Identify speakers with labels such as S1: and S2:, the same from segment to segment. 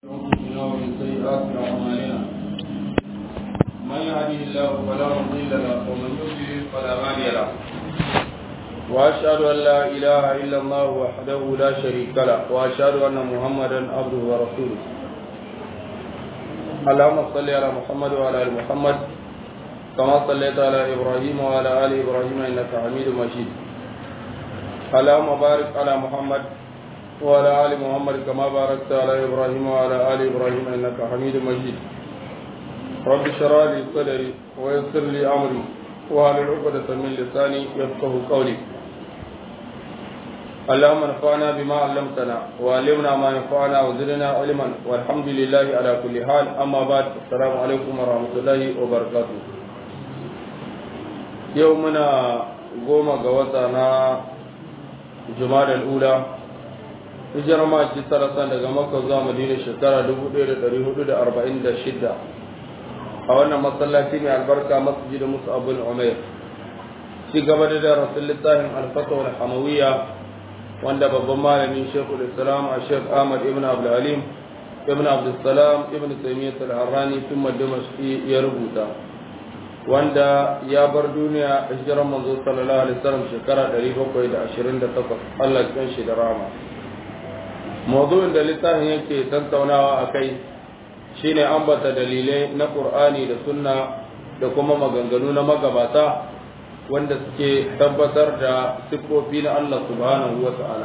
S1: أنفسنا ومن سيئات أعمالنا من يهده الله فلا مضل له ومن يضلل فلا هادي له وأشهد أن لا إله إلا الله وحده لا شريك له وأشهد أن محمدا عبده ورسوله اللهم صل على محمد وعلى آل محمد كما صليت على إبراهيم وعلى آل إبراهيم إنك حميد مجيد اللهم بارك على محمد وعلى آل محمد كما باركت على إبراهيم وعلى آل إبراهيم إنك حميد مجيد رب اشرح لي صدري ويسر لي أمري واحلل عقدة من لساني يفقهوا قولي اللهم انفعنا بما علمتنا وعلمنا ما ينفعنا وزدنا علما والحمد لله على كل حال أما بعد السلام عليكم ورحمة الله وبركاته يومنا قوم قوتنا جمادى الأولى hijirar maki sarasa daga makka zuwa madina shekara 1446 a wannan masallaci mai albarka masjid Mus'ab bin Umair ci gaba da darasin littafin al-Fatwa al-Hamawiyya wanda babban malamin Sheikhul Islam Sheikh Ahmad ibn Abdul Halim ibn Abdul Salam ibn Taymiyyah al-Harrani thumma Dimashqi ya rubuta wanda ya bar duniya hijirar manzo sallallahu alaihi wasallam shekara 728 Allah ya kanshi da rahama. Mawdu'in da littafin yake tattaunawa a kai shine ambata dalilai na Qur'ani da Sunna da kuma maganganu na magabata wanda suke tabbatar da siffofi na Allah subhanahu wa ta'ala.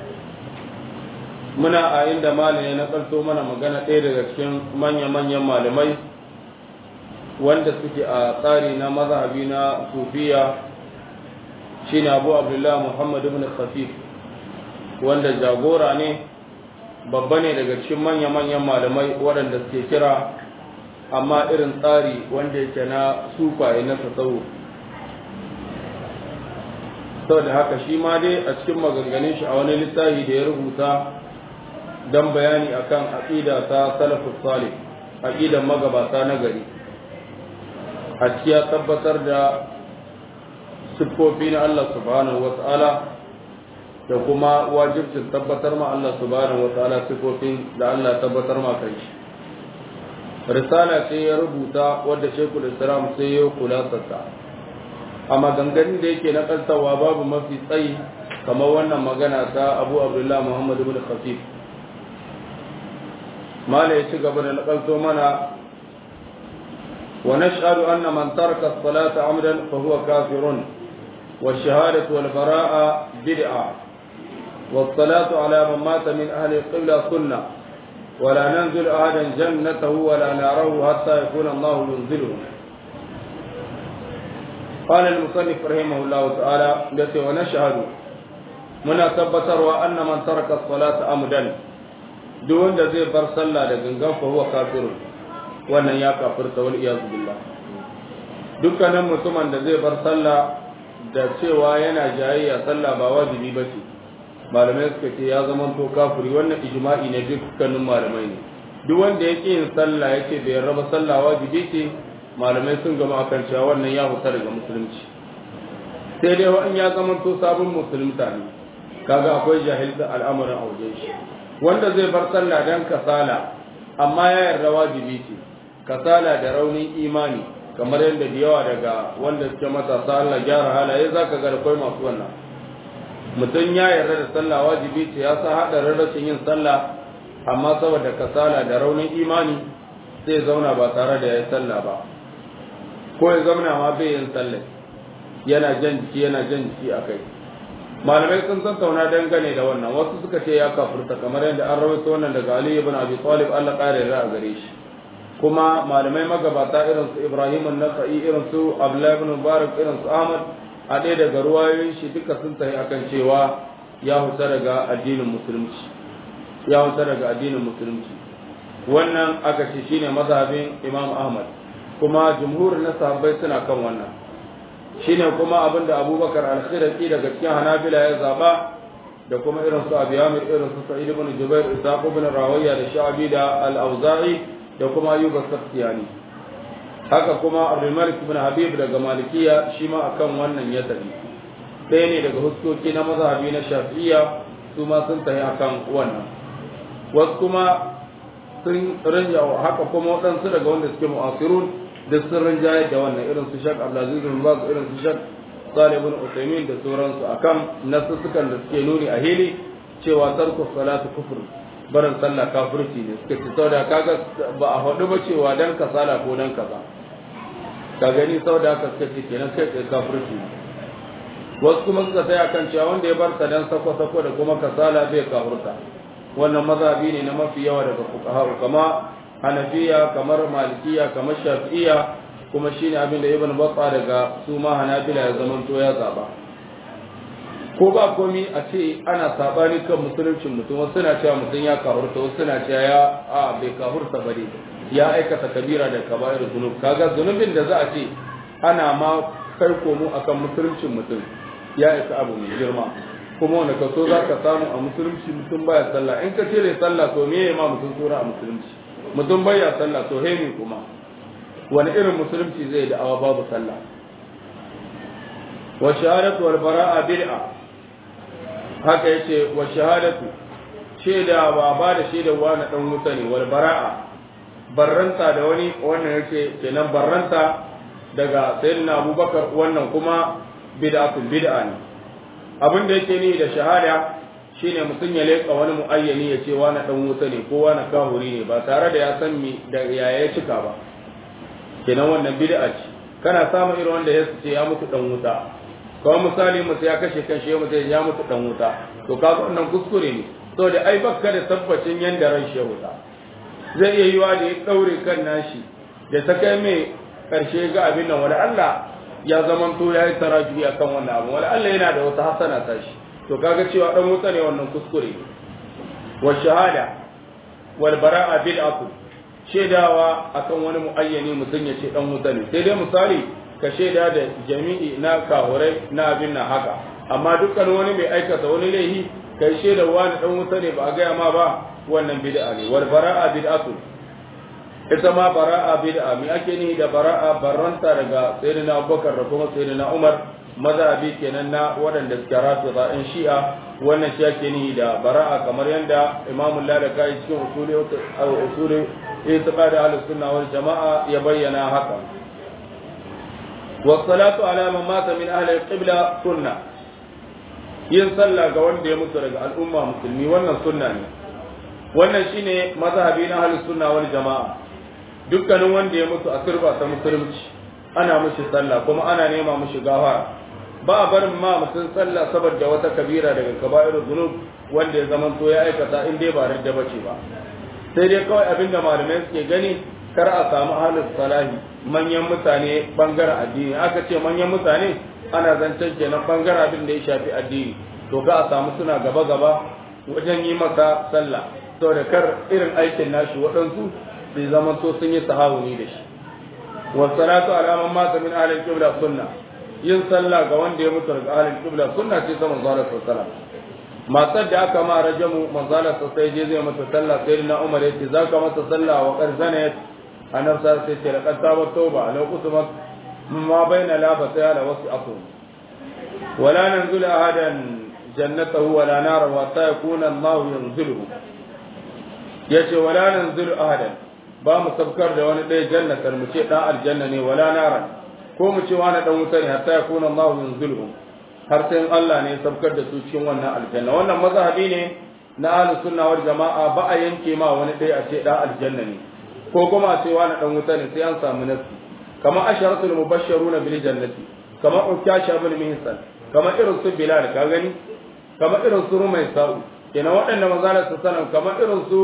S1: Muna a inda malamai na kalto mana magana ɗaya daga cikin manya-manyan malamai wanda suke a tsari na mazhabi na Sufiya shine Abu Abdullah Muhammad ibn Khafif wanda jagora ne babba ne daga cikin manya-manyan malamai waɗanda suke kira amma irin tsari wanda yake na sufaye na tasawuf. Saboda haka shi ma dai a cikin maganganun shi a wani littafi da ya rubuta don bayani akan aqida ta salafus salih, aqidan magabata na gari, a cikin ya tabbatar da siffofi na Allah subhanahu wa ta'ala da kuma wajibcin tabbatar ma Allah subhanahu wa ta'ala sifofin da Allah tabbatar ma kai shi. Risala ce ya rubuta wadda Sheikhul Islam sai ya kulasarta. A maganganun da yake na kantawa babu mafi tsayi kamar wannan magana ta Abu Abdullah Muhammad ibn Khafif. Mala ya ci gaba da nakalto mana wa nashhadu anna man taraka as-salata amdan fa huwa kafirun wa ash-shahadatu wal bara'a bid'ah والصلاة على من مات من أهل القبلة سنة ولا ننزل أحدا جنته ولا ناره حتى يكون الله ينزله. قال المصنف رحمه الله تعالى ونشهد من تبتر وأن من ترك الصلاة أمدا دون ذي برسلا لجنجان فهو كافر وأن يا كافر والعياذ بالله. dukkanin mutumin da zai bar sallah da cewa yana jayayya sallah ba wajibi bace, malamai suka ce ya zama to kafiri. Wannan ijma'i ne dukkanin malamai ne. Duk wanda yake yin sallah yake bai raba sallah wajibi ce, malamai sun gama akan cewa wannan ya fita daga musulunci. Sai dai wa'in ya zama to sabon musulunta ne, kaga akwai jahilta al'amarin a wajen shi. Wanda zai bar sallah dan kasala amma ya yarda wajibi ce, kasala da raunin imani kamar yadda da yawa daga wanda suke matasa Allah gyara halaye zaka ga akwai masu wannan. Mutum ya yarda da sallah wajibi ce, ya sa haɗarin rashin yin sallah amma saboda kasala da raunin imani sai zauna ba tare da ya yi sallah ba, ko ya zauna ma bai yin sallah yana jan jiki a kai. Malamai sun tattauna dangane da wannan, wasu suka ce ya kafurta kamar yadda an rawaito wannan daga Ali ibn Abi Talib Allah ƙara yarda a gare shi. Kuma malamai magabata irin su Ibrahim an-Nakhai, irin su Abdullah ibn Mubarak, irin su Ahmad a ɗaya daga ruwayoyin shi duka sun tafi akan cewa ya huta daga addinin musulunci, wannan aka ce shine mazhabin Imam Ahmad, kuma jumhur na sahabbai suna kan wannan. Shine kuma abinda Abubakar al-Khiraqi daga cikin Hanabila ya zaba, da kuma irin su Abi Amir, irin su Sa'id ibn Jubair, Ishaq ibn Rawiya da Sha'bi da al-Auza'i da kuma Ayyub as-Sakhtiyani. Haka kuma Abdul Malik ibn Habib daga Malikiya shi ma akan wannan ya tafi. Ɗaya ne daga huskoki na mazhabi na Shafi'iyya, su ma sun tafi akan wannan. Wasu kuma sun rinjawa haka kuma waɗansu daga wanda suke mu'asirun da sun rinjaye da wannan irin su Sheikh Abdulaziz bin Baz irin su Sheikh Salih ibn Uthaymeen da sauransu akan nasussukan da suke nuni a hili cewa tarku salatu kufr barin sallah kafirci ne suka ce saboda kaga ba a faɗi ba cewa dan kasala ko dan kaza ka gani saboda haka suka ce kenan kai kafirci ne wasu kuma suka tsaya kan cewa wanda ya bar ta dan sako-sako da kuma kasala bai kafurta wannan mazhabi ne na mafi yawa daga fuqaha kama Hanafiya kamar Malikiya kamar Shafi'iyya kuma shine abin da Ibn Battah daga su ma Hanabila ya zamanto ya zaba ko ba komi a ce ana sabani kan musuluncin mutum wasu na cewa mutum ya kafurta wasu na cewa ya bai kafurta bare ya aikata kabira da kaba'ir zunub kaga zunubin da za a ce ana ma kai komo akan musuluncin mutum ya isa abu mai girma kuma wanda kaso za ka samu a musulunci mutum baya sallah in ka cire sallah to me ma mutum tsora a musulunci mutum baya sallah to hemi kuma wani irin musulunci zai da awa babu sallah wa shahadatu wal bara'a bid'a haka yace wa shahadatu shaida ba da shaida wani dan wuta ne wal bara'a barranta da wani wannan yace kenan barranta daga sayyidina Abubakar wannan kuma bid'a ne abin da yake ni da shahada shine mutum ya leka wani muayyani ya ce wani dan wuta ne ko wani kahuri ne ba tare da ya san mi da yaya cika ba kenan wannan bid'a ce kana samu irin wanda ya ce ya mutu dan wuta kawai misali mutum ya kashe kanshi ya mutu ya mutu dan wuta to kaga wannan kuskure ne saboda ai bakka da tabbacin yanda ran shi wuta zai iya yiwa da ya daure kan nashi da ta kai mai karshe ga abin nan wala Allah ya zamanto ya yi tarajuyi a kan wannan abu wala Allah yana da wata hasana ta shi to kaga cewa dan wuta ne wannan kuskure wa shahada wal bara'a bid'atu shedawa akan wani muayyani mutum ya ce dan wuta ne sai dai misali ka sheda da jami'i na kahurai na abin nan haka amma dukkan wani mai aikata wani laihi kai sheda wani dan wuta ne ba a gaya ma ba wannan bid'a ne wal bara'a bid'atu ita ma bara'a bid'a mi ake ni da bara'a barranta daga sayyidina Abubakar da kuma sayyidina Umar mazhabi kenan na waɗanda suke rafida in shi'a wannan shi ake ni da bara'a kamar yanda Imam Lalaka'i cikin usuli itiqad ahlus sunna wal jama'a ya bayyana haka wa salatu ala man mata min ahli al-qibla sunna yin sallah ga wanda ya mutu daga al'umma musulmi wannan sunna ne wannan shine mazhabi na ahlus sunna wal jama'a dukkanin wanda ya mutu a turba ta musulunci ana mushi sallah kuma ana nema mushi gafara ba a barin ma mutum sallah saboda wata kabira daga kaba'irul zunub wanda ya zamanto ya aikata in dai ba radda bace ba sai dai kawai abinda malamai suke gani kar a samu ahlus salahi manyan mutane bangaren addini aka ce manyan mutane ana zancen kenan bangaren abin da ya shafi addini to ka a samu suna gaba gaba wajen yi masa sallah saboda kar irin aikin nashi waɗansu bai zama to sun yi sahawuni da shi wa salatu ala man mata min ahli al-qibla sunna yin sallah ga wanda ya mutu daga ahli al-qibla sunna ce ta manzo Allah sallallahu alaihi wasallam matar da aka ma rajamu manzo Allah sai je zai mata sallah sai na Umar yace zaka mata sallah wa qarzana annabi sai ce laqad tabat tauba law kutumat ma baina labasa la wasi'atu wala nanzul ahadan jannatahu wala nar wa sayakuna Allah yanzilu yace wala nanzul ahadan ba mu sabkar da wani ɗaya jannatar mu ce ɗan aljanna ne wala naran ko mu ce wani ɗan wuta ne hatta ya kuna Allah yanzulhum har sai Allah ne ya sabkar da su cikin wannan aljanna wannan mazhabi ne na ahlus sunna wal jama'a ba a yanke ma wani ɗaya a ce ɗan aljanna ne ko kuma a ce wani ɗan wuta ne sai an samu nasi kamar asharatul mubashshiruna bil jannati kamar ukasha bil mihsan kamar irin su bilal ka gani kamar irin su rumai sa'u kenan waɗanda manzalar su sanan kamar irin su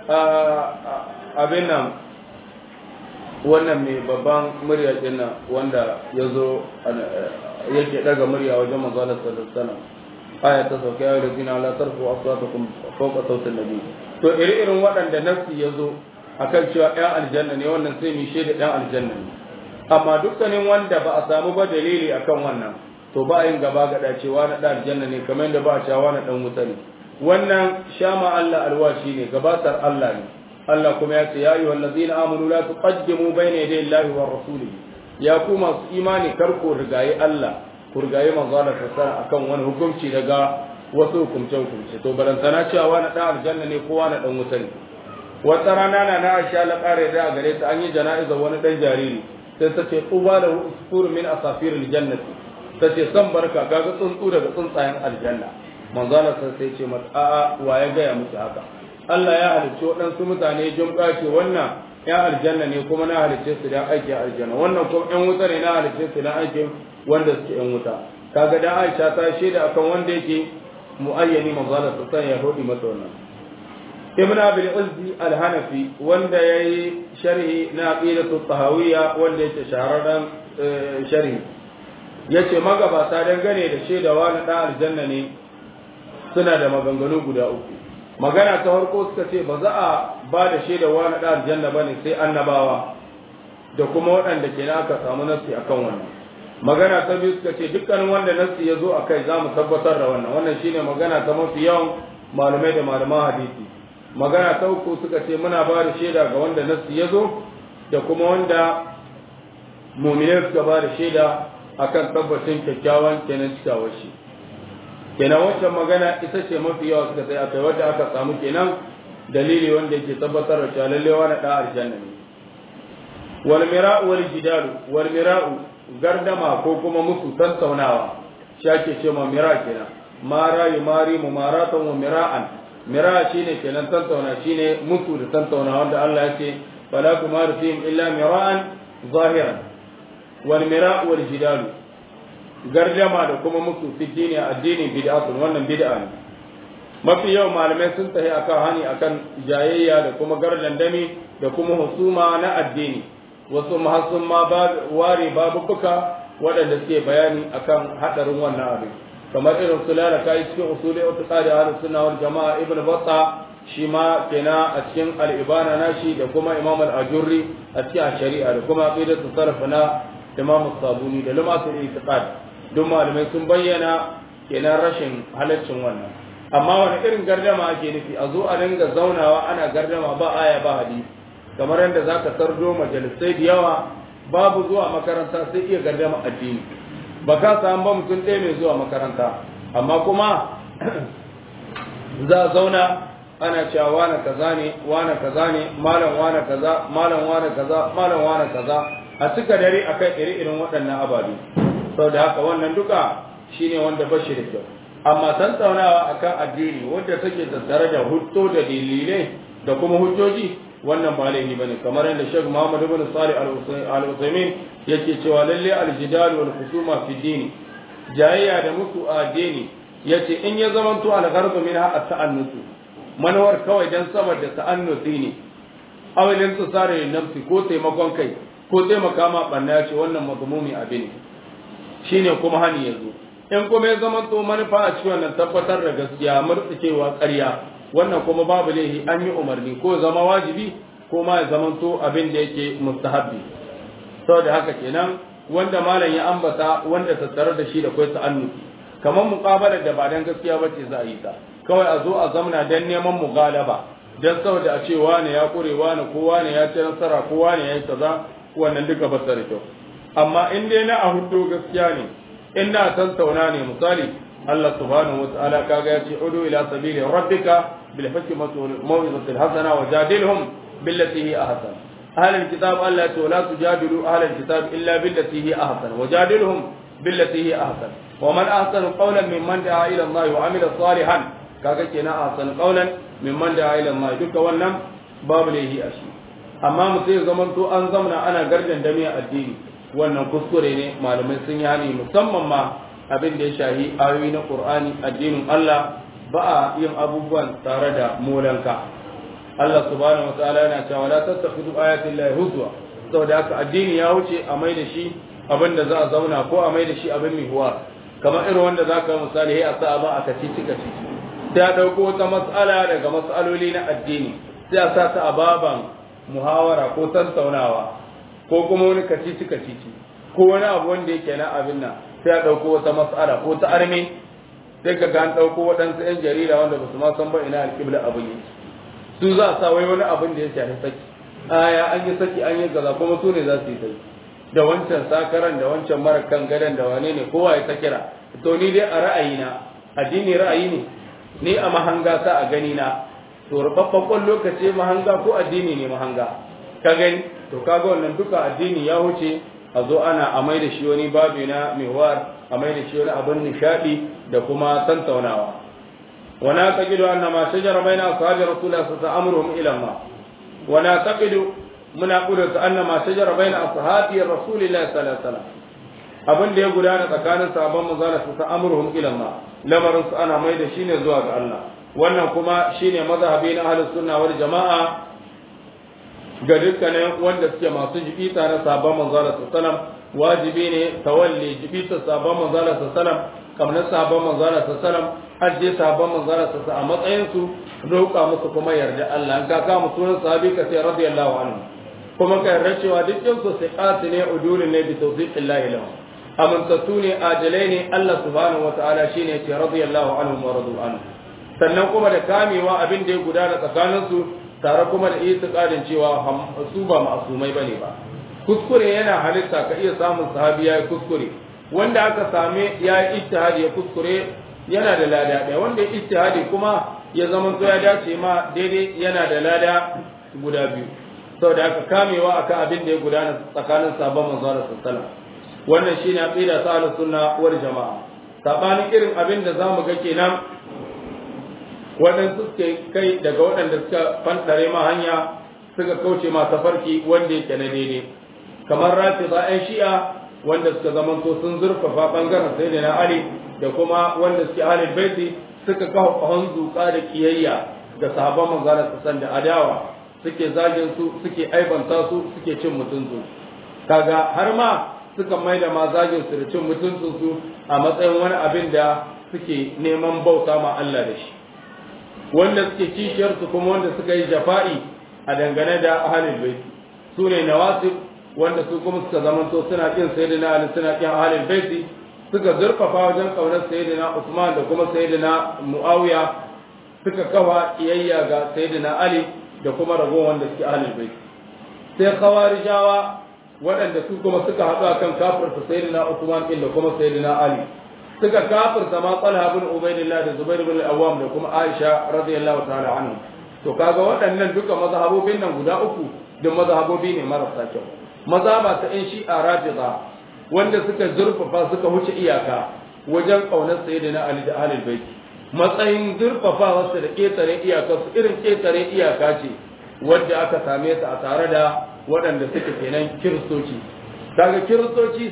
S1: abin nan wannan mai babban murya din nan wanda ya zo yake daga murya wajen manzalar sallallahu alaihi wasallam aya ta sauke ya rizina la tarfu aswatakum fawqa sautin nabi to irin waɗanda nafsi ya zo akan cewa ɗan aljanna ne wannan sai mu shaida ɗan aljanna ne amma dukkanin wanda ba a samu ba dalili akan wannan to ba a yin gaba gada cewa na ɗan aljanna ne kamar yadda ba a cewa na ɗan wuta ne wannan shama Allah alwashi ne gabatar Allah ne Allah kuma ya ce ya ayyuhal ladzina amanu la tuqaddimu bayna yaday Allahi wa rasulihi ya ku masu imani kar ku rigayi Allah ku rigayi manzo Allah sallallahu akan wani hukunci daga wasu hukumce to balantana cewa wani dan aljanna ne ko wani dan wuta ne wata rana na Aisha la kare da gare ta an yi jana'iza wani dan jariri sai ta ce quba da usfur min asafiril jannati ta ce san barka kaga tsuntsu daga tsuntsayen aljanna manzo Allah sai ce mata a'a wa ya ga musu haka Allah ya halicce waɗansu mutane jumka ce wannan ya aljanna ne kuma na halicce su dan aiki aljanna wannan kuma ƴan wuta ne na halicce su dan aiki wanda suke ƴan wuta kaga dan Aisha ta shaida akan wanda yake muayyani manzo Allah sai ya hodi mata wannan ibn abil uzzi al-hanafi wanda yayi sharhi na aqidatu tahawiyya wanda yake shahararren sharhi yace magabata dangane da shaidawa na dan aljanna ne suna da maganganu guda uku magana ta farko suka ce ba za a ba da shaidawa na dan aljanna bane sai annabawa da kuma waɗanda ke aka samu nasi akan wannan magana ta biyu suka ce dukkanin wanda nasi ya zo akai za mu tabbatar da wannan shine magana ta mafi yawan malamai da malaman hadisi magana ta uku suka ce muna ba da shaida ga wanda nasi ya zo da kuma wanda mu'minai suka ba da shaida akan tabbacin kyakkyawan kenan cikawar shi kenan wancan magana ita ce mafi yawa suka sai akai wanda aka samu kenan dalili wanda yake tabbatar da cewa lalle wani da aljanna ne wal mira'u wal jidalu wal mira'u gardama ko kuma musu tattaunawa shi ake ce ma mira kenan mara yumari mumaratan wa mira'an mira shine kenan tattauna shine musu da tattauna wanda Allah ya ce fala tumaru fihim illa mira'an zahiran wal mira'u wal jidalu gardama da kuma musu fi dini addini bid'atun wannan bid'a ne mafi yau malamai sun tafi akan hani akan jayayya da kuma gardandami da kuma husuma na addini wasu mahasun ma ware babubuka waɗanda suke bayani akan hadarin wannan abin kamar irin su lalaka cikin usuli utiqadi ahlus sunna wal jamaa ibn batta shi ma kenan a cikin al-ibana nashi da kuma imam al-ajurri a cikin shari'a da kuma aqidatu salaf na imam as-sabuni da lumatul i'tiqad duk malamai sun bayyana kenan rashin halaccin wannan amma wani irin gardama ake nufi a zo a dinga zaunawa ana gardama ba aya ba hadisi kamar yadda zaka sardo majalisai da yawa babu zuwa makaranta sai iya gardama addini ba ka samu ba mutum ɗaya mai zuwa makaranta amma kuma za a zauna ana cewa wane kaza ne wane kaza ne malam wane kaza malam wane kaza malam wane kaza a cika dare akan iri-irin waɗannan ababe saboda haka wannan duka shine wanda bashi da kyau amma tantaunawa akan addini wanda take tattare da hujjo da dalilai da kuma hujjoji wannan ba laifi bane kamar yadda Sheikh Muhammad ibn Salih al-Uthaymeen yake cewa lalle al-jidal wal khusuma fi dini jayayya da musu a dini yace in ya zamanto al-gharb minha at-ta'annus manawar kawai dan saboda ta'annusi ne awilin tsare nafsi ko taimakon kai ko taimaka ma banna yace wannan mazmumi abin shine kuma hani yanzu in kuma ya zamanto manufa a cikin wannan tabbatar da gaskiya murtsikewa ƙarya wannan kuma babu laihi an yi umarni ko zama wajibi ko ma ya zamanto abin da yake mustahabbi saboda haka kenan wanda malam ya ambata wanda tattare da shi da kai ta'annuki kamar muqabalar da ba dan gaskiya bace za a yi ta kawai a zo a zamna dan neman mugalaba dan saboda a ce wani ya kure wani ko wani ya ci nasara ko wani ya yi kaza wannan duka ba da kyau amma in dai na a hudu gaskiya ne in na tantauna ne misali Allah subhanahu wataala kaga ya ce udu ila sabili rabbika bil hikmati wal maw'izati al hasana wajadilhum billati hi ahsan ahlul kitab Allah ya ce la tujadilu ahlul kitab illa billati hi ahsan wajadilhum billati hi ahsan wa man ahsanu qawlan mimman da'a ila Allah wa amila salihan kaga kenan ahsanu qawlan mimman da'a ila Allah duka wannan babu lahi ashi amma mu sai zaman to an zamana ana gardan damiya addini wannan kuskure ne malamai sun yi musamman ma abin da ya shahi ayoyi na Qur'ani addinin Allah ba a yin abubuwan tare da molanka Allah subhanahu wataala yana cewa la tattakhidhu ayati llahi huzwa saboda haka addini ya wuce a mai da shi abin da za a zauna ko a mai da shi abin mihuwa kamar irin wanda zaka misali hey a sa ba aka ci sai a dauko wata mas'ala daga mas'aloli na addini sai a sa ta a baban muhawara ko tantaunawa ko kuma wani kacici ko wani abu wanda yake na abin nan sai a ɗauko wata mas'ala ko ta arme sai ka ga an ɗauko waɗansu 'yan jarida wanda ba su ma san ba ina alƙibla abin yi su za a sa wai wani abin da ya shafi saki aya an yi saki an yi gaza kuma su ne za su yi sai da wancan sakaran da wancan mara kan gadon da wane ne kowa ya ta kira to ni dai a ra'ayina addini ra'ayi ne ni a mahanga sa a gani na to rubabban lokaci mahanga ko addini ne mahanga ka gani to kaga wannan duka addini ya wuce a zo ana amai da shi wani babu na mewar amai da shi wani abin nishadi da kuma tantaunawa wana taqidu anna ma shajara baina ashabi rasulullah sallallahu alaihi wasallam amruhum ila Allah wana taqidu muna kudurta anna ma shajara baina ashabi rasulullah sallallahu alaihi wasallam abin da ya gudana tsakanin sahabban manzo Allah sallallahu alaihi wasallam amruhum ila Allah lamarin su ana mai da shi ne zuwa ga Allah wannan kuma shine mazhabi na ahlus sunna wal jamaa ga dukkanin wanda suke masu jibita na sahabban manzo Allah sallallahu alaihi wasallam wajibi ne tawalli jibita sahabban manzo Allah sallallahu alaihi wasallam kamar sahabban manzo Allah sallallahu alaihi wasallam hajje sahabban manzo Allah sallallahu alaihi wasallam a matsayin su roƙa musu kuma yarda Allah an ka mu sunan sahabi ka sai radiyallahu anhu kuma ka yarda cewa dukkan su siqat ne udulun ne bi tawfiqillahi lahu amintattu ne ajalai ne Allah subhanahu wataala shine ya ce radiyallahu anhu wa radu anhu sannan kuma da kamewa abin da ya gudana tsakanin su tare kuma da itiqadin cewa su ba ma'asumai bane ba kuskure yana halitta ka iya samun sahabi yayi kuskure wanda aka same yayi ijtihadi ya kuskure yana da lada ɗaya wanda ya ijtihadi kuma ya zama to ya dace ma daidai yana da lada guda biyu saboda aka kamewa akan abin da ya gudana tsakanin sabon manzo sallallahu alaihi wasallam wannan shine aqida ta ahlus sunna wal jamaa sabanin irin abin da zamu ga kenan waɗansu suke kai daga waɗanda suka fantare ma hanya suka kauce ma tafarki wanda yake na daidai kamar rafida ɗan shi'a wanda suka zamanto sun zurfafa bangaren sayyidina ali da kuma wanda suke ahlul baiti suka kawo kahon zuka da kiyayya ga sahabban manzon sallallahu da adawa suke zagin su suke aibanta su suke cin mutunsu kaga har ma suka maida ma zagin su da cin mutuncin su a matsayin wani abin da suke neman bauta ma Allah da shi wanda suke kishiyar su kuma wanda suka yi jafa'i a dangane da ahlul baiti su ne nawasib wanda su kuma suka zamanto suna kin sayyidina ali suna kin ahlul baiti suka zurfafa wajen kaunar sayyidina Usman da kuma sayyidina Muawiya suka kawa iyayya ga sayyidina Ali da kuma ragowar wanda suke ahlul bait sai khawarijawa waɗanda su kuma suka haɗu akan kafirta sayyidina Usman din da kuma sayyidina Ali suka kafirta ma Talha bin Ubaydillah da Zubair bin Al-Awwam da kuma Aisha radiyallahu ta'ala anhu to kaga waɗannan duka mazhabobin nan guda uku da mazhabobi ne marasa kyau mazhaba ta in shi'a rafida wanda suka zurfafa suka wuce iyaka wajen kaunar sayyidina Ali da ahlul bait matsayin zurfafa wasu da ketare iyaka su irin ketare iyaka ce wanda aka same ta a tare da waɗanda suke kenan kiristoci daga kiristoci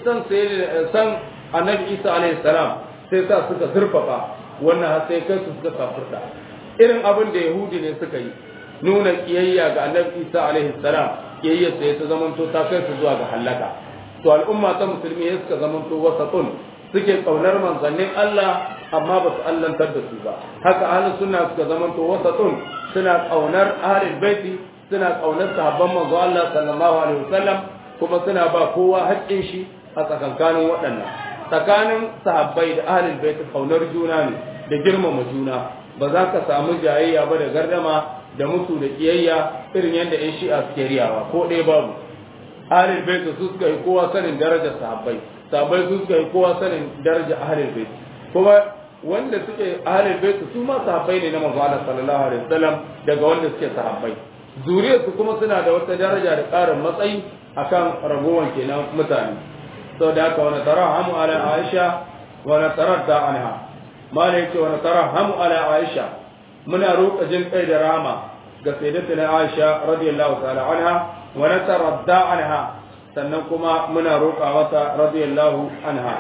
S1: san annabi Isa alaihi salam sai sa suka zurfafa wannan har sai kai su suka kafirta irin abin da yahudi ne suka yi nuna kiyayya ga annabi Isa alaihi salam kiyayya sai ta zamanto ta kai su zuwa ga halaka to al'umma ta musulmi ya suka zamanto wasatun suke kaunar manzannin Allah amma ba su allantar da su ba haka ahlus sunna suka zamanto wasatun suna kaunar ahlul baiti suna kaunar sahabban manzo Allah sallallahu alaihi wasallam kuma suna ba kowa haƙƙin shi a tsakankanin waɗannan tsakanin sahabbai da ahlul baiti kaunar juna ne da girmama juna ba za ka samu jayayya ba da gardama da musu da kiyayya irin yadda 'yan shi'a suke riyawa ko ɗaya babu ahlul bait su suka yi kowa sanin darajar sahabbai su suka yi kowa sanin darajar ahlul bait kuma wanda suke ahlul bait su ma sahabbai ne na manzo Allah sallallahu alaihi wasallam daga wanda suke sahabbai zuriyar su kuma suna da wata daraja da ƙarin matsayi akan ragowar kenan mutane saboda haka wa tarahamu ala Aisha wa taradda anha mala yake wa tarahamu ala Aisha muna roƙa jin kai da rama ga sayyidatina Aisha radiyallahu ta'ala anha wa nataradda anha sannan kuma muna roƙa mata radiyallahu anha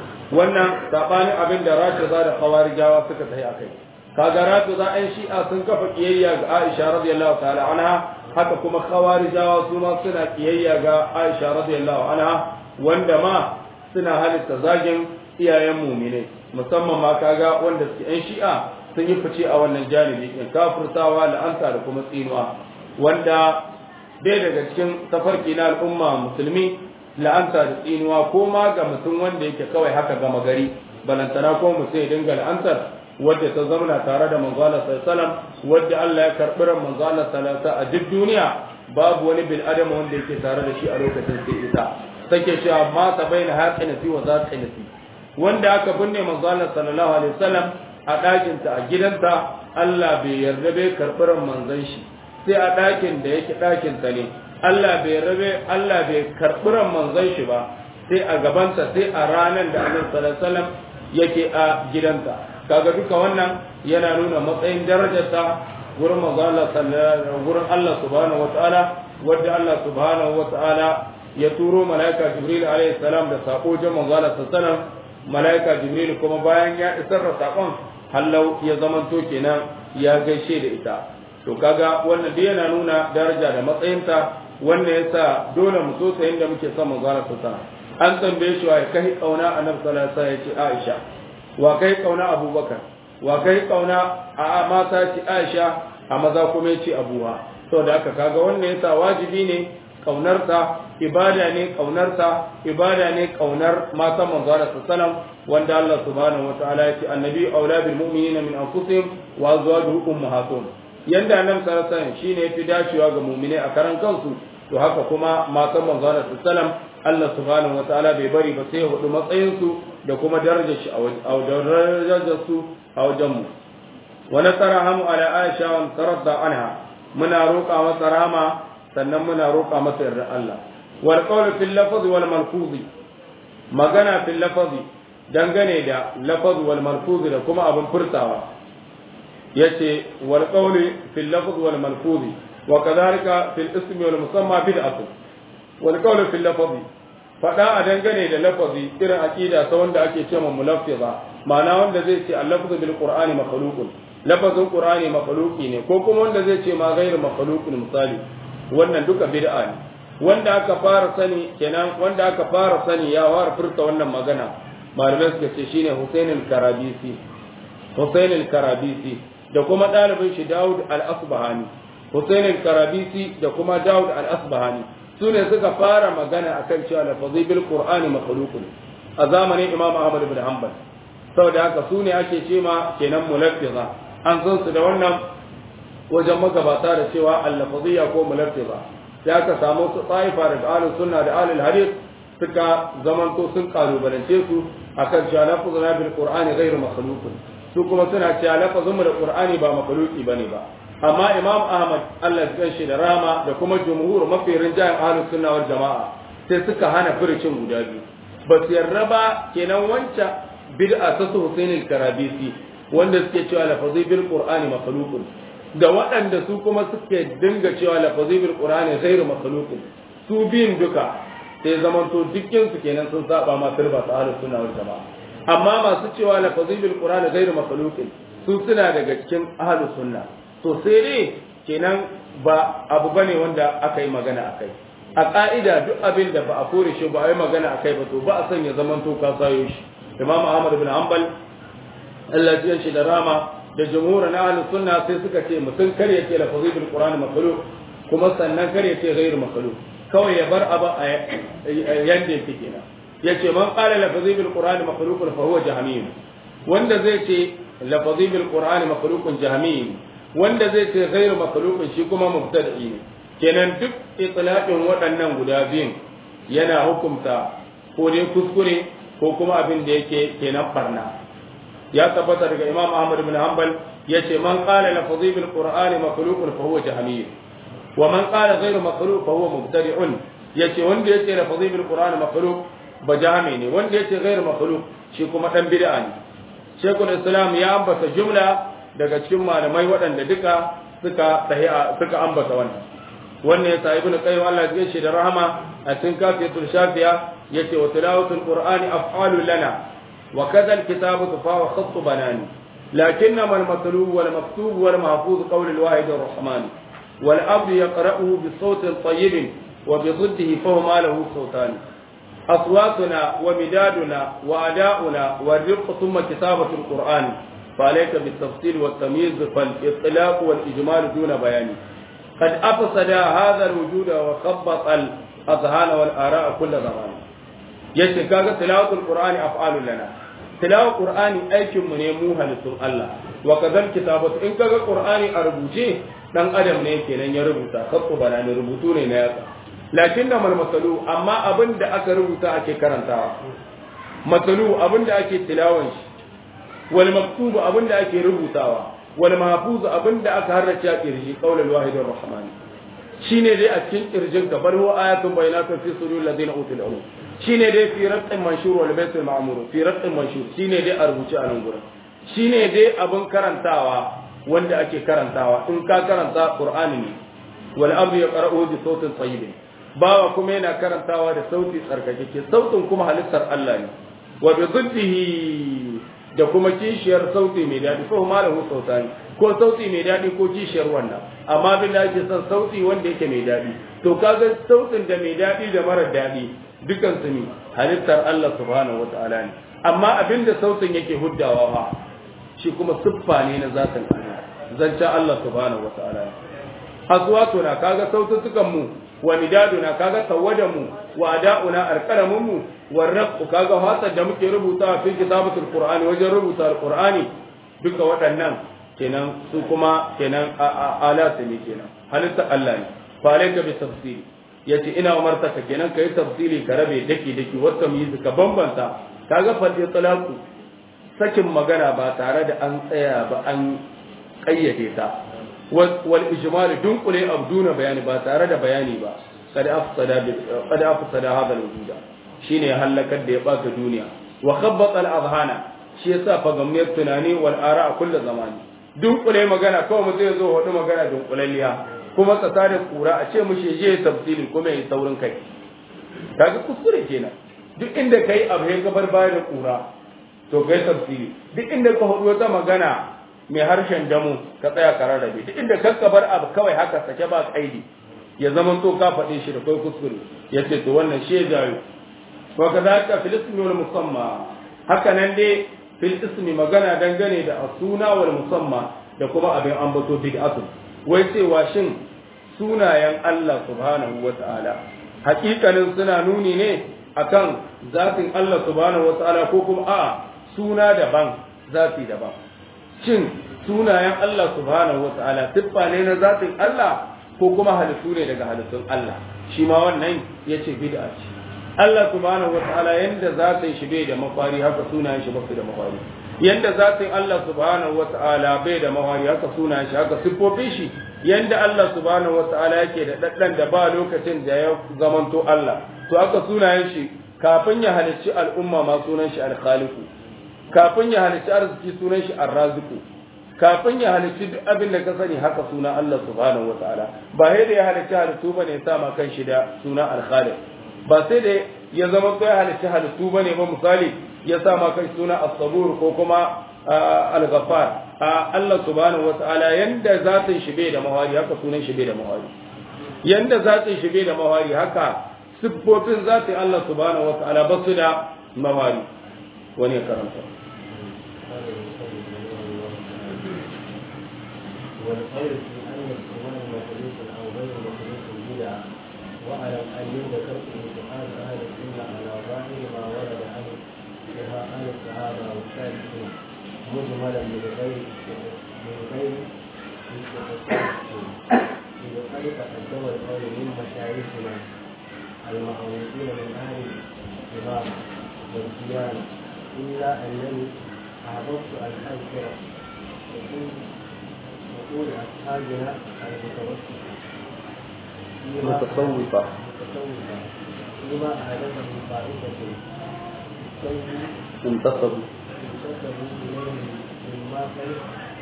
S1: wannan sabanin abin da Rafida da Khawarijawa suka tayi akai kaga Rafida ɗan Shi'a sun kafa kiyayya ga Aisha radiyallahu ta'ala anha haka kuma Khawarijawa su ma suna kiyayya ga Aisha radiyallahu anha wanda ma suna halitta zagin iyayen mu'minai musamman ma kaga wanda suke ɗan Shi'a sun yi fice a wannan janibi in kafirtawa la'anta da kuma tsinuwa wanda dai daga cikin tafarki na al'umma musulmi la'anta da tsinuwa ko ma ga mutum wanda yake kawai haka gama gari balantana ko mutum ya dinga la'antar wadda ta zauna tare da manzo Allah sallallahu alaihi wasallam wadda Allah ya karbi ran manzo Allah sallallahu alaihi a duk duniya babu wani bil adama wanda yake tare da shi a lokacin sai ita take cewa ma ta baina haqinati wa zaqinati wanda aka binne manzo Allah sallallahu alaihi wasallam a ɗakinta a gidanta Allah bai yarda bai karɓi manzon shi sai a ɗakin da yake ɗakinta ne Allah bai karɓi manzon shi ba sai a gabanta sai a ranar da Annabi sallallahu alaihi wasallam yake a gidanta kaga duka wannan yana nuna matsayin darajarta gurin manzo Allah gurin Allah subhanahu wataala wanda Allah subhanahu wataala ya turo malaika Jibril alaihi salam da sako jin manzo Allah sallallahu alaihi wasallam malaika Jibril kuma bayan ya isar da sakon hallau ya zamanto kenan ya gaishe da ita to kaga wannan dai yana nuna daraja da matsayinta wannan yasa dole mu so ta inda muke son manzo Allah sallallahu alaihi wasallam an tambaye shi wa kai kauna Annabi sallallahu alaihi wasallam ya ce Aisha wa kai kauna Abubakar wa kai kauna a mata ce Aisha a maza kuma yace Abuha saboda haka kaga wannan yasa wajibi ne kaunarta ibada ne kaunar matan manzo Allah sallallahu wanda Allah subhanahu wataala yace annabi aula bil mu'minina min anfusihim wa azwajuhum ummahatuhum yanda annabi sallallahu alaihi wasallam shine yafi dacewa ga mu'mine a karan kansu to haka kuma matan manzo Allah sallallahu Allah subhanahu wataala bai bari ba sai hudu matsayin su da kuma darajar shi a wajen mu wa nasarahamu ala aisha wa taradda anha muna roƙa masa rama sannan muna roƙa masa yarda Allah wal qawlu fil lafzi wal malfuzi magana fil lafzi dangane da lafzi wal malfuzi da kuma abin furtawa yace wal qawlu fil lafzi wal malfuzi wa kadhalika fil ismi wal musamma bid'atu wal qawlu fil lafzi fada a dangane da lafazi irin aqida ta wanda ake cewa mulaffiza ma'ana wanda zai ce al-lafzu bil qur'ani makhluqun lafazin qur'ani makhluqi ne ko kuma wanda zai ce ma ghairu makhluqun misali wannan duka bid'a ne wanda aka fara sani kenan wanda aka fara sani ya war furta wannan magana malamai suka ce shine Husain al-Karabisi da kuma dalibin shi Dawud al-Asbahani Husain al-Karabisi da kuma Dawud al-Asbahani sune suka fara magana akan cewa lafazi bil qur'ani makhluqun a zamanin Imam Ahmad ibn Hanbal saboda haka sune ake cewa kenan mulaffiza an san su da wannan wajen magabata da cewa al-lafaziyya ko mulaffiza sai aka samu su tsaifa daga ahlus sunna da ahlul hadith suka zamanto sun kalubalance su akan cewa lafazuna bil qur'ani ghairu makhluqun su kuma suna cewa lafazun mu da qur'ani ba makhluqi bane ba amma imam ahmad Allah ya shi da rama da kuma jumhur mafi rinjayen ahlus sunna wal jamaa sai suka hana furucin guda biyu ba su yarda ba kenan wancan bid'a ta Husain al-Karabisi wanda suke cewa lafazi bil qur'ani makhluqun da waɗanda su kuma suke dinga cewa lafazi bil qur'ani ghairu makhluqin su biyun duka sai zaman to dukkan su kenan sun saba ma turba ta ahlus sunna wal jamaa amma masu cewa lafazi bil qur'ani ghairu makhluqin su suna daga cikin ahlus sunna to sai dai kenan ba abu bane wanda aka yi magana akai a ka'ida duk abin da ba a kore shi ba a yi magana akai ba to ba a sanya zaman to ka sayo shi imam ahmad ibn hanbal Allah ya shi da rama da jumhur na ahlus sunna sai suka ce mutum kar ya ce lafazi bil qur'ani makhluq kuma sannan kar ya ce ghairu makhluq kawai ya bar abu a yanda yake kenan yace man qala lafazi bil qur'ani makhluq fa huwa jahmi wanda zai ce lafazi bil qur'ani makhluq jahmi wanda zai ce ghairu makhluq shi kuma mubtadi ne kenan duk itlaqin waɗannan guda biyun yana hukunta ko dai kuskure ko kuma abin da yake kenan barna ya tabbata daga Imam Ahmad ibn Hanbal yace man qala lafazi bil qur'ani makhluqun fa huwa jahmi wa man qala ghayru makhluq fa huwa mubtadi'un yace wanda yace lafazi bil qur'ani makhluq ba jahmi ne wanda yace ghayru makhluq shi kuma dan bid'a ne Sheikhul Islam ya ambata jumla daga cikin malamai waɗanda duka suka ambata wannan yasa Ibn Qayyim Allah ya ce da rahama a cikin Kafiyatul Shafiya yace wa tilawatul qur'ani af'alu lana وكذا الكتابة فهو خط بناني لكنما المطلوب والمكتوب والمحفوظ قول الواحد الرحمن والعبد يقرأه بصوت طيب وبضده فهما له صوتان أصواتنا ومدادنا وأداؤنا والرق ثم كتابة القرآن فعليك بالتفصيل والتمييز فالإطلاق والإجمال دون بيان قد أفسد هذا الوجود وخبط الأذهان والآراء كل زمان yace kaga tilawatul qur'ani af'alun lana tilawat qur'ani aikin mu ne mu halittun Allah wa kadhal kitabatu in kaga qur'ani a rubuce dan adam ne kenan ya rubuta khattu bana ne rubutu ne na yaka lakinna mal masalu amma abinda aka rubuta ake karantawa masalu abinda ake tilawan shi wal maktubu abinda ake rubutawa wal mahfuz abinda aka harrace a kirji qaulul wahidin rahman shine dai a cikin kirjin ka bal huwa ayatun bayyinatun fi suduril ladina utul ilm shine dai fi raqqin manshur wal baitul ma'mur fi raqqin manshur shine dai a rubuce a nan gurin shine dai abin karantawa wanda ake karantawa in ka karanta qur'ani ne wal abdu yaqra'u bi sautin tayyib bawa kuma yana karantawa da sauti tsarkakeke sautin kuma halittar Allah ne wa bi dhiddihi da kuma kishiyar sauti mai dadi ko malahu sautani ko sauti mai dadi ko kishiyar wannan amma bin da ake son sauti wanda yake mai dadi to kaga sautin da mai dadi da mara dadi dukan su ne halittar Allah subhanahu wataala ne amma abinda sautin yake huddawa fa shi kuma siffa ne na zatin Allah zancen Allah subhanahu wataala ne aswatuna kaga sautukan mu wa midaduna kaga tawadan mu wa ada'una alqalamun mu wa raqu kaga hasar da muke rubuta fi kitabatul qur'ani wajen rubuta alqur'ani duka waɗannan kenan su kuma kenan alatu ne kenan halitta Allah ne fa alayka bi tafsiri yace ina umartaka kenan kai tafsiri ka rabe daki daki wata miyi ka bambanta kaga fa talaqu sakin magana ba tare da an tsaya ba an kayyade ta wal ijmal dunkule abduna bayani ba tare da bayani ba qad afsada hada al-wujuda shine halakar da ya baka duniya wa khabbata al-adhana shi yasa fagammiyar tunani wal ara kullu zamani dunkule magana kawai mu zai zo hudu magana dunkulalliya kuma tsaka da kura a ce mushi je tafsiri kuma yi saurin kai kaga kuskure kenan duk inda kai abu ya gabar baya da kura to kai tafsiri duk inda ka hudu wata magana mai harshen damu ka tsaya ka rarrabe duk inda ka bar abu kawai haka sake ba kaidi ya zama to ka faɗe shi da kai kuskure yace to wannan shi ya jayo wa kadhalika fil ismi wal musamma haka nan dai fil ismi magana dangane da asuna wal musamma da kuma abin ambato bid'atu wai cewa shin sunayen Allah subhanahu wata'ala hakikanin suna nuni ne akan zatin Allah subhanahu wata'ala ko kuma a suna daban zati daban shin sunayen Allah subhanahu wata'ala siffa ne na zatin Allah ko kuma halittu ne daga halittun Allah shi ma wannan yace bid'a ce Allah subhanahu wata'ala yanda zatin shi bai da mafari haka sunayen shi ba su da mafari yanda zatin Allah subhanahu wata'ala bai da mafari haka sunayen shi haka siffofin shi yanda Allah subhanahu wata'ala yake da daddan da ba lokacin da ya zamanto Allah to haka sunayen shi kafin ya halicci al'umma ma sunan shi al-khaliqu kafin ya halicci arziki sunan shi ar-raziqu kafin ya halicci duk abin da ka sani haka sunan Allah subhanahu wataala ba sai da ya halicci halittu bane ya sa ma kan shi da sunan al-khaliq ba sai da ya zama ko ya halicci halittu bane ba misali ya sa ma kan sunan as-sabur ko kuma al-ghaffar Allah subhanahu wataala yanda zatin shi bai da mawari haka sunan shi bai da mawari yanda zatin shi bai da mawari haka siffofin zatin Allah subhanahu wataala ba su da mawari wani ya karanta
S2: والقول في أن الإيمان مخلوق أو غير مخلوق بدعة وأعلم أن يذكر في اتحاد أهل السنة على ظاهر ما ورد عن أهل الصحابة والتابعين مجملا من غير لقد تقدم القول من مشايخنا المعروفين من أهل الإمام والديانة إلا أنني أحببت أن أذكر نقول أصحابنا
S1: متصوفة
S2: فيما أحدثه طائفة
S1: انتصبوا
S2: إليه مما قد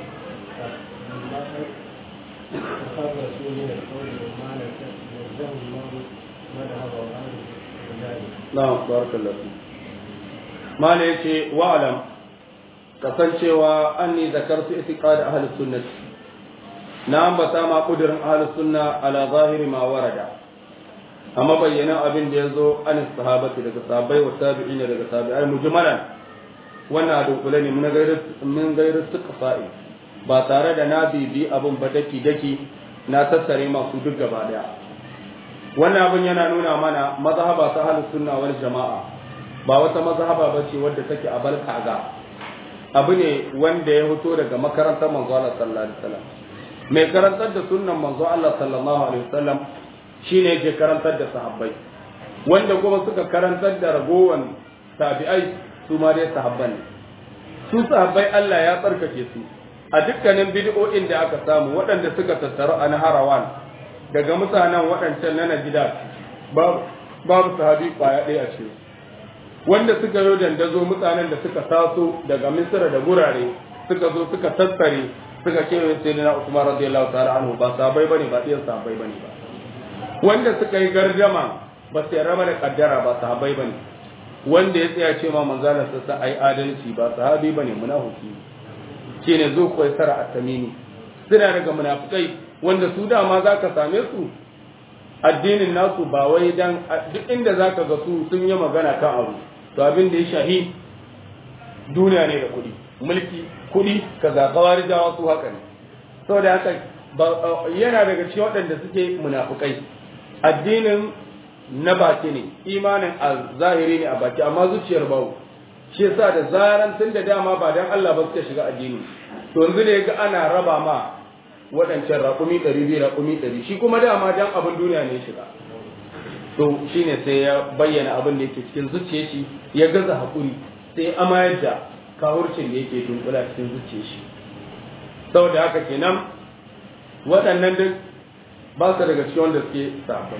S2: تخرجوا من القول وما نزه الله مذهب وأهل ذلك.
S1: نعم بارك الله فيك ما ليش واعلم kasancewa anni zakartu itiqad ahli sunnah na ambata ma kudirin ahli sunna ala zahiri ma warada amma bayyana abin da yazo an sahabati daga sahabbai wa tabi'ina daga tabi'ai mujmalan wannan dunkule ne mun gairu suqfa'i ba tare da na bibi abin ba daki daki na tattare masu duk gaba daya wannan abin yana nuna mana mazhaba ta ahli sunna wal jama'a ba wata mazhaba bace wadda take a balkaga abu ne wanda ya fito daga makarantar manzo Allah sallallahu alaihi wasallam mai karantar da sunnan manzo Allah sallallahu alaihi wasallam shine yake karantar da sahabbai wanda kuma suka karantar da ragowan tabi'ai su ma dai sahabban ne su sahabbai Allah ya tsarkake su a dukkanin bid'o'in da aka samu waɗanda suka tattaru a Naharawan daga mutanen waɗancan na Najidat babu sahabi kwaya ɗaya a cikin wanda suka yi dandazo mutanen da suka taso daga Misra da gurare suka zo suka tattare suka kewaye sayyidina Usman radiyallahu ta'ala anhu ba sahabbai bane ba ɗiyan sahabbai bane ba wanda suka yi gardama ba su yarda da kaddara ba sahabbai bane wanda ya tsaya ce ma manzala sa ai adalci ba sahabi bane munafiki shine zo koyi sara at-tamimi suna daga munafikai wanda su dama zaka same su addinin nasu ba wai dan duk inda zaka ga su sun yi magana kan abu to abin da ya shahi duniya ne da kuɗi mulki kuɗi kaza kawarijawa su haka ne saboda haka yana daga cikin waɗanda suke munafikai addinin na baki ne imanin a zahiri ne a baki amma zuciyar bawo shi yasa da zaran tun da dama ba dan Allah ba suka shiga addini to yanzu da yaga ana raba ma waɗancan raƙumi 200 raƙumi 100 shi kuma dama dan abin duniya ne shiga to shine sai ya bayyana abin da yake cikin zuciyar shi ya gaza hakuri sai amayar da kahurcin da yake dunkula cikin zuciyar shi saboda haka kenan waɗannan duk ba su daga cikin wanda suke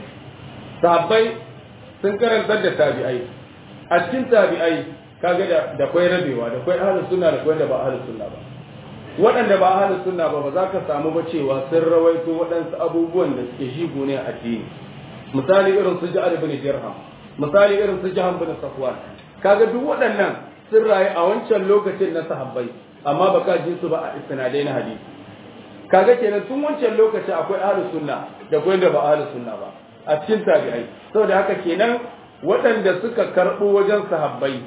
S1: sahabbai sun karantar da tabi'ai a cikin tabi'ai kaga da kwai rabewa da kwai ahlus sunna da kwai da ba ahlus sunna ba waɗanda ba ahlus sunna ba za ka samu ba cewa sun rawaito waɗansu abubuwan da suke shigo ne a addini misali irin su Ja'ad ibn Dirham misali irin su Jahan ibn Safwan kaga duk waɗannan sun rayu a wancan lokacin na sahabbai amma baka ji su ba a isnadai na hadisi kaga kenan tun wancan lokaci akwai ahlus sunna da kwai da ba ahlus sunna ba a cikin tabi'ai saboda haka kenan waɗanda suka karɓo wajen sahabbai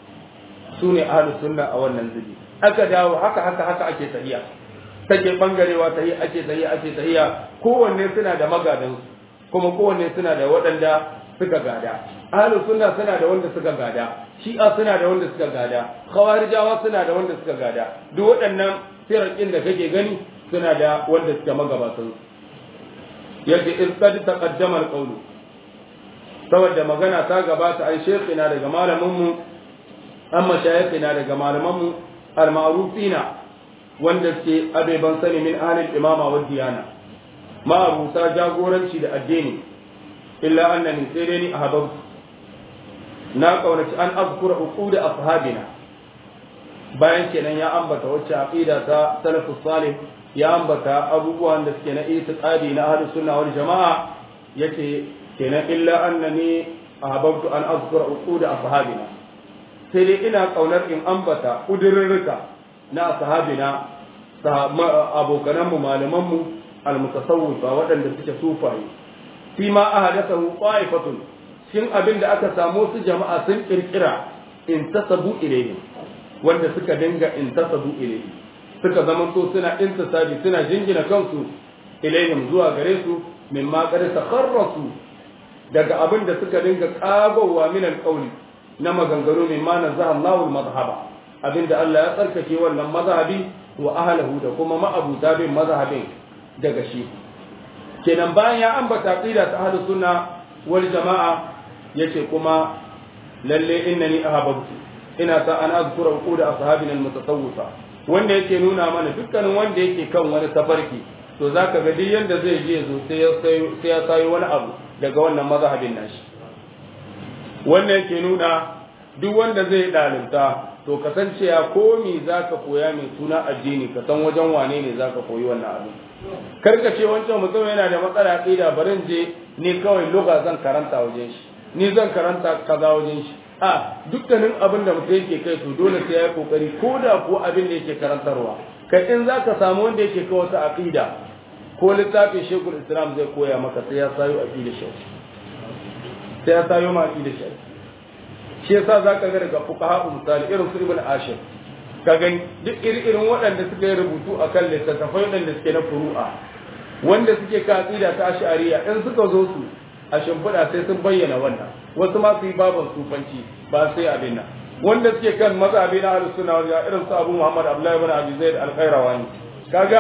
S1: su ne ahlus sunna a wannan zubi aka dawo haka ake tahiya take bangarewa ake tahiya kowanne suna da magadan kuma kowanne suna da waɗanda suka gada ahlus sunna suna da wanda suka gada shi'a suna da wanda suka gada khawarijawa suna da wanda suka gada duk waɗannan firqin da kake gani suna da wanda suka magabatan yadda irkad taqaddama alqawl saboda magana ta gabata ai shekina daga malamin mu amma shaykhina daga malaman mu al-ma'rufina wanda ke abeban sani min ahli imama wa diyana ma abuta jagoranci da addini illa annani sai dai ni ahbab na kaunaci an azkura uqud ashabina bayan kenan ya ambata wacce aqida ta salafus salih ya ambata abubuwan da suke na itiqadi na ahlus sunna wal jamaa yace kenan illa annani ahbabtu an azkura uqud ashabina sai dai ina kaunar in ambata kudirrika na ashabina abokanan mu malaman mu almutasawwifa waɗanda suke sufaye fi ma ahadathu qa'ifatun shin abin da aka samu su jama'a sun kirkira in tasabu ilayhi wanda suka dinga in tasabu ilayhi suka zama so suna intisabi suna jingina kansu ilayhim zuwa gare su mimma qad takharrasu daga abin da suka dinga kagowa min alqawli na maganganu mimma nazaha Allahu al-madhhaba abinda Allah ya tsarkake wannan mazhabi wa ahlihi da kuma ma'abuta bin mazhabin daga shi kenan bayan ya ambata aqida ta ahlus sunna wal jamaa yace kuma lalle innani ahabbtu ina ta an azkura uqud ashabina al-mutasawwifa wanda yake nuna mana dukkanin wanda yake kan wani tafarki to zaka ga duk yanda zai je zo sai ya sayi wani abu daga wannan mazhabin nashi wannan yake nuna duk wanda zai dalilta to kasance ya komi zaka koya mai suna addini ka san wajen wane ne zaka koyi wannan abu karka ce wancan mutum yana da matsala aqida barin je ni kawai lugha zan karanta wajen shi ni zan karanta kaza wajen shi a dukkanin abin da mutum yake kai to dole sai ya kokari ko da ko abin da yake karantarwa kai in zaka samu wanda yake kai wata aqida ko littafin Sheikhul Islam zai koya maka sai ya sayo aqida shi sai ya sayo ma aqida shi shi yasa zaka ga daga fuqaha misali irin su Ibn Ashir ka gani duk irin waɗanda suka yi rubutu akan littattafai waɗanda suke na furu'a wanda suke ka aqida ta ash'ariyya in suka zo su a shimfiɗa sai sun bayyana wannan wasu ma su yi baban sufanci ba sai abin nan wanda suke kan mazhabi na ahlus sunna wal jamaa irin su Abu Muhammad Abdullah ibn Abi Zaid al-Qayrawani kaga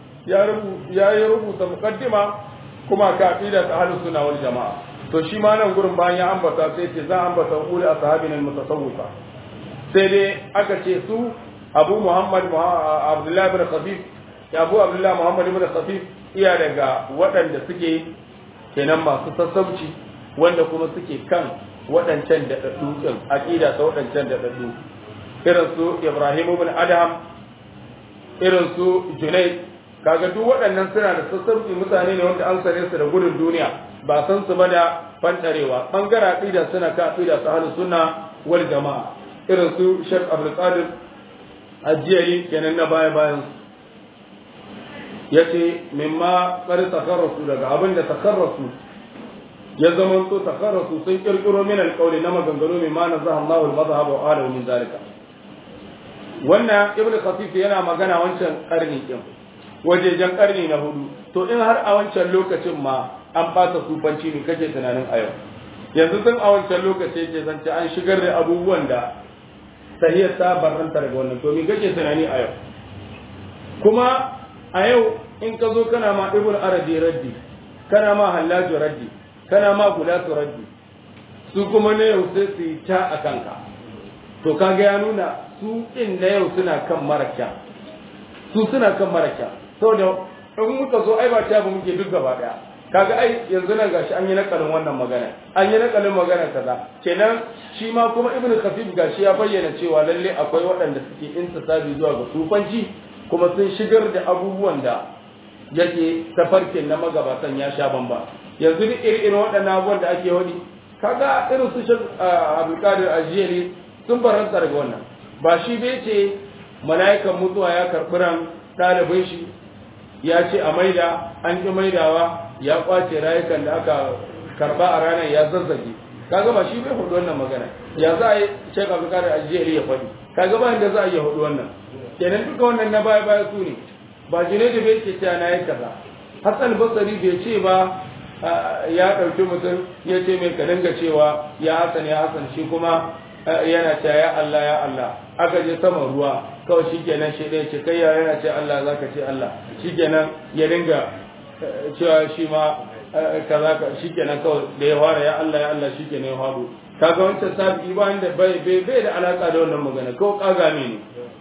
S1: ya yi rubuta muqaddima kuma ka aqida ta ahlus sunna wal jamaa to shi ma nan gurin bayan ya ambata sai ce za ambata ul ashabina al-mutasawwifa sai dai aka ce su Abu Muhammad Abdullah ibn Khafif Abu Abdullah Muhammad ibn Khafif iya daga waɗanda suke kenan masu sassauci wanda kuma suke kan waɗancan da ɗin aƙida ta waɗancan da irin su Ibrahim ibn Adham irin su Junayd kaga duk waɗannan suna da sassauci mutane ne wanda an sare su da gudun duniya ba san su ba da fantarewa bangaren aqida suna ka aqida ta ahlus sunna wal jamaa irin su Sheikh Abdul Qadir Ajiyari kenan na baya bayan yace mimma qad takarrasu daga abin da takarrasu ya zama to takarrasu sun kirkiro min alqawli na maganganu mimma nazaha Allahu al-madhhab wa ala min zalika wannan ibn Khatib yana magana wancan karni din wajejen karni na hudu to in har a wancan lokacin ma an bata sufanci ne kake tunanin a yau yanzu tun a wancan lokaci yake zance an shigar da abubuwan da sahiyar ta barranta daga wannan to me kake tunani a yau kuma a yau in ka zo kana ma ibn arabi raddi kana ma hallaju raddi kana ma gulatu raddi su kuma na yau sai su yi ta a kanka to kaga ya nuna su in na yau suna kan maraka su suna kan maraka saboda in muka zo ai ba ta ba muke duk gaba daya kaga ai yanzu nan gashi an yi nakalin wannan magana an yi nakalin magana kaza kenan shi ma kuma ibnu khafif gashi ya bayyana cewa lalle akwai waɗanda suke intisabi zuwa ga sufanci kuma sun shigar da abubuwan da yake tafarkin na magabatan ya sha bamba yanzu duk irin waɗannan abubuwan da ake wani kaga irin su Sheikh Abdul Qadir Ajiyari sun baranta daga wannan ba shi bai ce mala'ikan mutuwa ya karɓi ran ɗalibin shi ya ce a maida an ƙi maidawa ya kwace rayukan da aka karba a ranar ya zazzage kaga ba shi bai hudu wannan magana ya za a yi Sheikh Abdul Qadir Ajiyari ya faɗi kaga ba inda za a iya hudu wannan kenan duka wannan na baya baya su ne ba Junaidu bai ce ta na yi kaza Hassan Basri bai ce ba ya ɗauki mutum ya ce mai ka dinga cewa ya Hassan shi kuma yana cewa ya Allah ya Allah aka je saman ruwa kawai shikenan shi ɗaya ce kai yana ce Allah zaka ce Allah shikenan ya dinga cewa shi ma kaza shikenan kawai da ya fara ya Allah shikenan ya faɗo kaga wancan sabi ba inda bai da alaka da wannan magana kawai kaga ne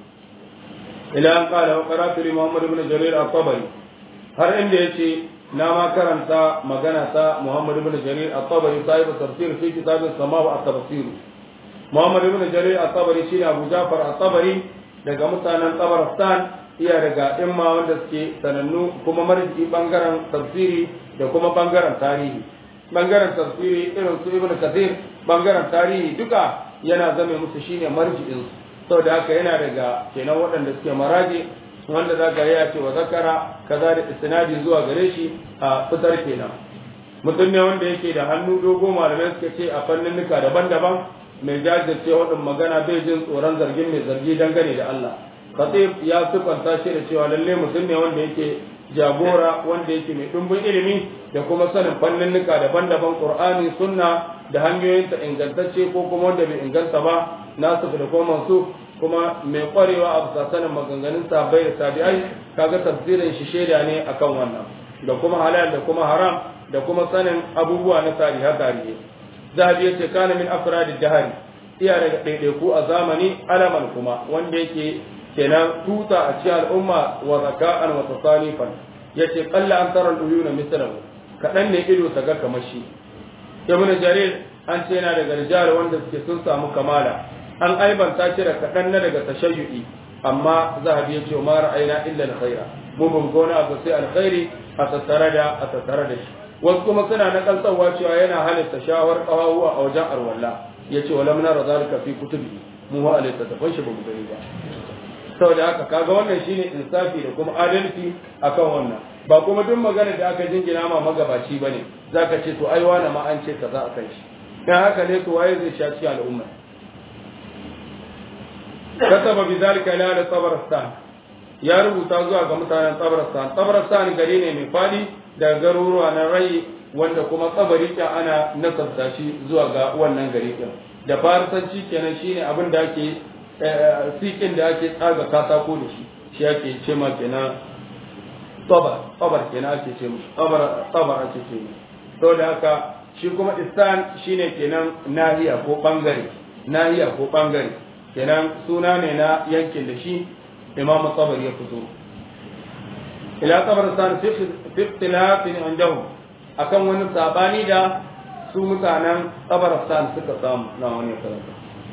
S1: ila an qala wa qara'tu li Muhammad ibn Jarir at-Tabari har inda yace na ma karanta magana ta Muhammad ibn Jarir at-Tabari sahibi tafsir fi kitab as-sama wa at-tafsir Muhammad ibn Jarir at-Tabari shine Abu Ja'far at-Tabari daga mutanen Tabaristan iya daga imma wanda suke sanannu kuma marji bangaren tafsiri da kuma bangaren tarihi bangaren tafsiri irin su Ibn Kathir bangaren tarihi duka yana zame musu shine marji'in saboda haka yana daga kenan waɗanda suke maraji wanda zaka ya ce wa zakara kaza da isnadi zuwa gare shi a fitar kenan mutum ne wanda yake da hannu dogo malamai suka ce a fanninnika daban-daban mai jajirce waɗin magana bai jin tsoron zargin mai zargi dangane da Allah khatib ya sifanta shi da cewa lalle mutum ne wanda yake jagora wanda yake mai dumbin ilimi da kuma sanin fanninnika daban-daban Qur'ani sunna da hanyoyin ta ingantacce ko kuma wanda bai inganta ba nasu da kuma su kuma mai kwarewa a bisa sanin maganganun sahabbai da tabi'ai kaga tafsirin shi shaida ne akan wannan da kuma halal da kuma haram da kuma sanin abubuwa na tarihi zahabi yace kana min afradi jahari iya daga ɗaiɗaiku a zamani alaman kuma wanda yake kenan tuta a cikin al'umma wa zaka'an wa tasalifan yace qalla an tara al-uyuna mithlahu kadan ne ido ta ga kamar shi ibnu jarir an ce yana daga rijal wanda suke sun samu kamala an aibanta shi da kadan na daga tashayyu'i amma zahabi yace ma ra'ayna illa al-khaira mu ban gona abu sai alkhairi a tattare da shi wasu kuma suna na kalsawa cewa yana halitta shawar qawawa a wajen arwalla yace wala mun ra zalika fi kutubi mu wa alayta tafan shi ba mu gani ba saboda haka kaga wannan shine insafi da kuma adalci akan wannan ba kuma duk magana da aka jingina ma magabaci bane zaka ce to ai wani ma an ce kaza akan shi dan haka ne to waye zai shaci al'umma kataba bidalika ila Tabaristan ya rubuta zuwa ga mutanen Tabaristan gari ne mai fadi da garuruwa na rai wanda kuma tsabari ta ana nasabta shi zuwa ga wannan gari din da farisanci kenan shine abin da ake sikin da ake tsaga katako da shi ake ce ma kenan tsabar kenan ake ce mu tsabar ake ce mu to da haka shi kuma istan shine kenan nahiya ko bangare kenan suna ne na yankin da shi imam tabari ya fito ila tabaristan fi ikhtilafin indahum akan wani sabani da su mutanen tabaristan suka samu na wani karatu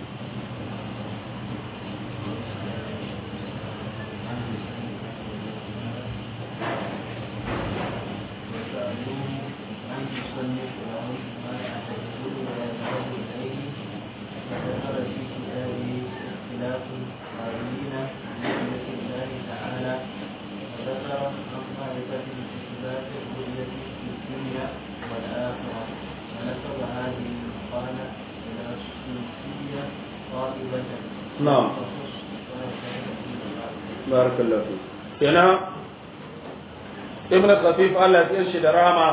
S1: نعم بارك الله فيك هنا ابن خفيف الله يرشد رحمه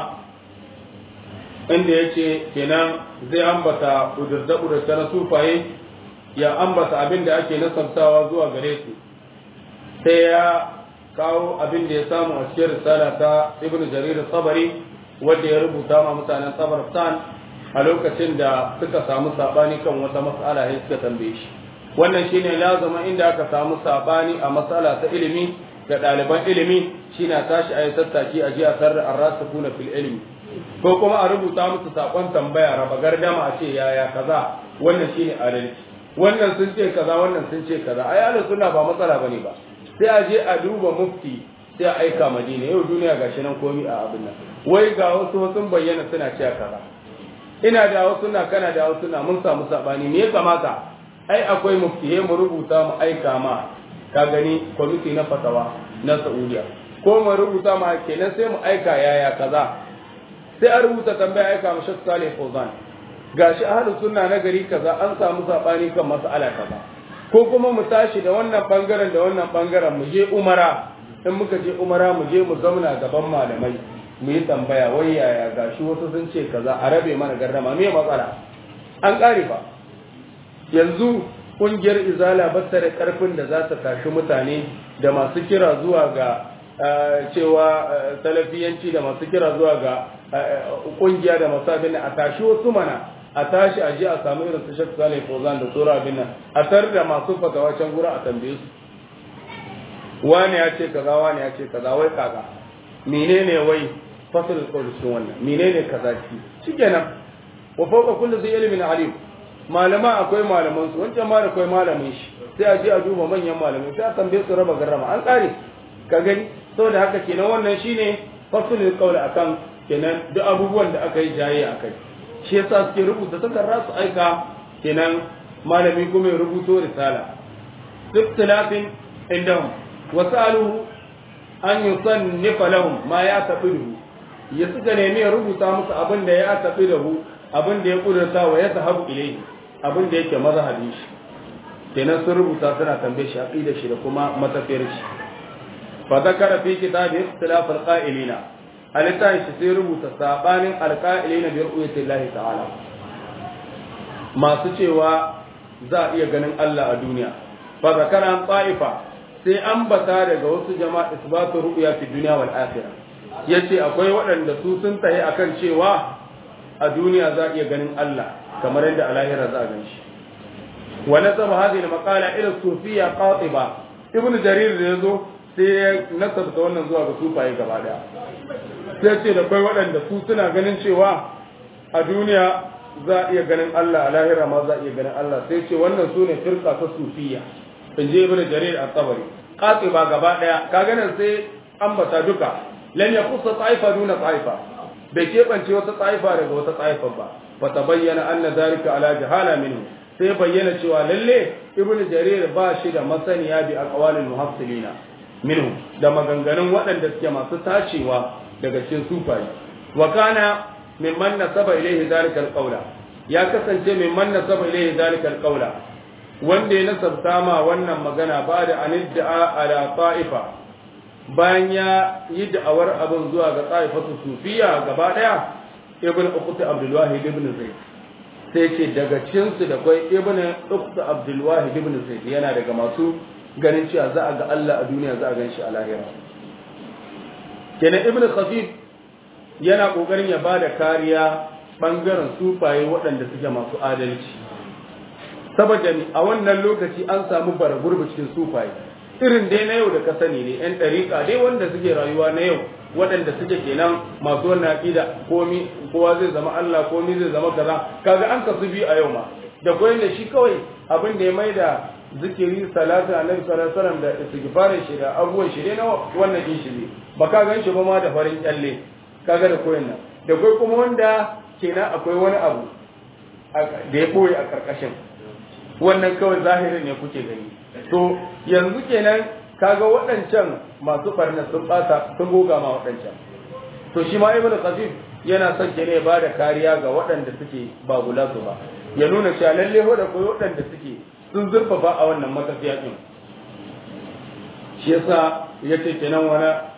S1: inda yace kenan zai ambata udurda na sufaye ya ambata abin da ake nasabtawa zuwa gare su sai ya kawo abin da ya samu a cikin risala ta ibn jarir sabari wanda ya rubuta ma mutanen tabaristan a lokacin da suka samu sabani kan wata mas'ala sai suka tambaye shi wannan shine lazima inda aka samu sabani a mas'ala ta ilimi ga ɗaliban ilimi shine tashi ayi tattaki a ji a sarra ar-rasikuna fil ilmi ko kuma a rubuta musu sakon tambaya raba gardama a ce yaya kaza wannan shine adalci wannan sun ce kaza wannan sun ce kaza ai ahlus sunna ba matsala bane ba sai a je a duba mufti sai a aika madina yau duniya gashi nan komi a abin nan wai ga wasu sun bayyana suna cewa kaza ina da wasu na kana da wasu na mun samu sabani me ya kamata ai akwai mufti mu rubuta mu aika ma ka gani kwamiti na fatawa na Saudiya ko mu rubuta ma kenan sai mu aika yaya kaza sai a rubuta tambaya aika mu Sheikh Saleh Fawzan gashi ahlus sunna na gari kaza an samu sabani kan mas'ala kaza ko kuma mu tashi da wannan bangaren da wannan bangaren mu je umara in muka je umara mu je mu zauna gaban malamai mu yi tambaya wai yaya gashi wasu sun ce kaza a rabe mana gardama me matsala an kare ba yanzu kungiyar izala ba ta da karfin da za ta tashi mutane da masu kira zuwa ga cewa salafiyanci da masu kira zuwa ga kungiya da masu abin a tashi wasu mana a tashi a je a samu irin su Sheikh Saleh Fawzan da sura abin nan a tar da masu fatawa can gura a tambaye su wani ya ce kaza wani ya ce kaza wai kaza menene wai fasalul qawl cikin wannan menene kaza shikenan wa fawqa kulli zai ilmin alim malama akwai malaman su wancan ma akwai malamin shi sai a je a duba manyan malamai sai a tambaye su raba garrama an kare ka gani saboda haka kenan wannan shine fasalul qawl akan kenan duk abubuwan da aka yi jaye akai shi yasa suke rubuta takarda su aika kenan malami kuma ya rubuto risala ikhtilafin indahum wa sa'aluhu an yusannifa lahum ma ya tabidu ya suka nemi ya rubuta musu abin da ya tabidu abin da ya kudurta wa ya tahabu ilayhi abin da yake mazhabin shi kenan sun rubuta suna tambaye shi aqidar shi da kuma matafiyar shi fa zakara fi kitabi ikhtilaf alqa'ilina alitan shi sai rubuta sabanin alqa'ilina bi ru'yatillahi ta'ala masu cewa za a iya ganin Allah a duniya fa zakara an ta'ifa sai an bata daga wasu jama'a isbatu ru'ya fi dunya wal akhirah yace akwai waɗanda su sun tayi akan cewa a duniya za a iya ganin Allah kamar yadda a lahira za a gan shi wa nasaba hadhihi al-maqala ila sufiyya qatiba ibnu jarir da yazo sai ya nasabta wannan zuwa ga sufaye gaba daya sai ce da kai waɗanda su suna ganin cewa a duniya za a iya ganin Allah a lahira ma za a iya ganin Allah sai ce wannan sune firqa ta sufiyya in je ibnu jarir at-tabari qatiba gaba daya kaga nan sai ambata duka lan yaqussa ta'ifa duna ta'ifa bai keɓance wata ta'ifa daga wata ta'ifa ba fa tabayyana anna zalika ala jahala minhu sai bayyana cewa lalle ibnu jarir ba shi da masaniya bi aqwalil muhassilina minhu da maganganun waɗanda suke masu tacewa daga cikin sufayi wa kana mimman nasaba ilayhi zalika alqawla ya kasance mimman nasaba ilayhi zalika alqawla wanda ya nasabta ma wannan magana ba da anidda'a ala ta'ifa bayan ya yi da'awar abin zuwa ga ta'ifatu sufiya gaba daya ibn ukhti abdul wahid ibn zaid sai ce daga cikin su da kai ibn ukhti abdul wahid ibn zaid yana daga masu ganin cewa za a ga Allah a duniya za a gan shi a lahira kenan ibn khafif yana kokarin ya bada kariya bangaren sufaye waɗanda suke masu adalci saboda ni a wannan lokaci an samu baragurbi cikin sufaye irin dai na yau da ka sani ne yan ɗariƙa dai wanda suke rayuwa na yau waɗanda suke kenan masu wannan aƙida komi kowa zai zama Allah komi zai zama kaza kaga an kasu biyu a yau ma da koyon da shi kawai abin da ya mai da zikiri salatu annabi sallallahu alaihi wasallam da istighfarin shi da abubuwan shi na wannan din shi ne ba ka gan shi ba ma da farin kyalle kaga da koyon nan da kai kuma wanda kenan akwai wani abu da ya boye a karkashin wannan kawai zahirin ne kuke gani to yanzu kenan kaga waɗancan masu farna sun bata sun goga ma waɗancan to shi ma ibnu qasim yana son ke ne ba da kariya ga waɗanda suke ba gulatu ba ya nuna cewa lalle ho da koyi waɗanda suke sun zurfafa a wannan matafiya din shi yasa yace kenan wala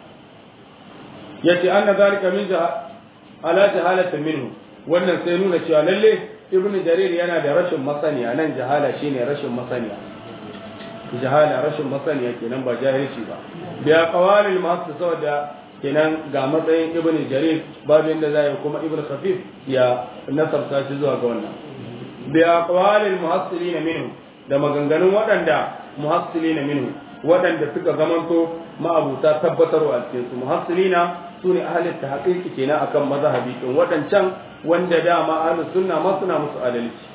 S1: yace anna zalika min ala jahalati minhu wannan sai nuna cewa lalle ibnu jarir yana da rashin masaniya nan jahala shine rashin masaniya jahala rashin masaniya kenan ba jahilci ba biya qawalil muhaddis saboda kenan ga matsayin ibnu jarir babu inda zai kuma ibnu khafif ya nasarta shi zuwa ga wannan biya qawalil muhassilina minhu da maganganun waɗanda muhassilina minhu waɗanda suka zamanto ma'abuta tabbatarwa a cikin su muhassilina sune ahlul tahqiqi kenan akan mazhabi din waɗancan wanda dama ahlus sunna ma suna musu adalci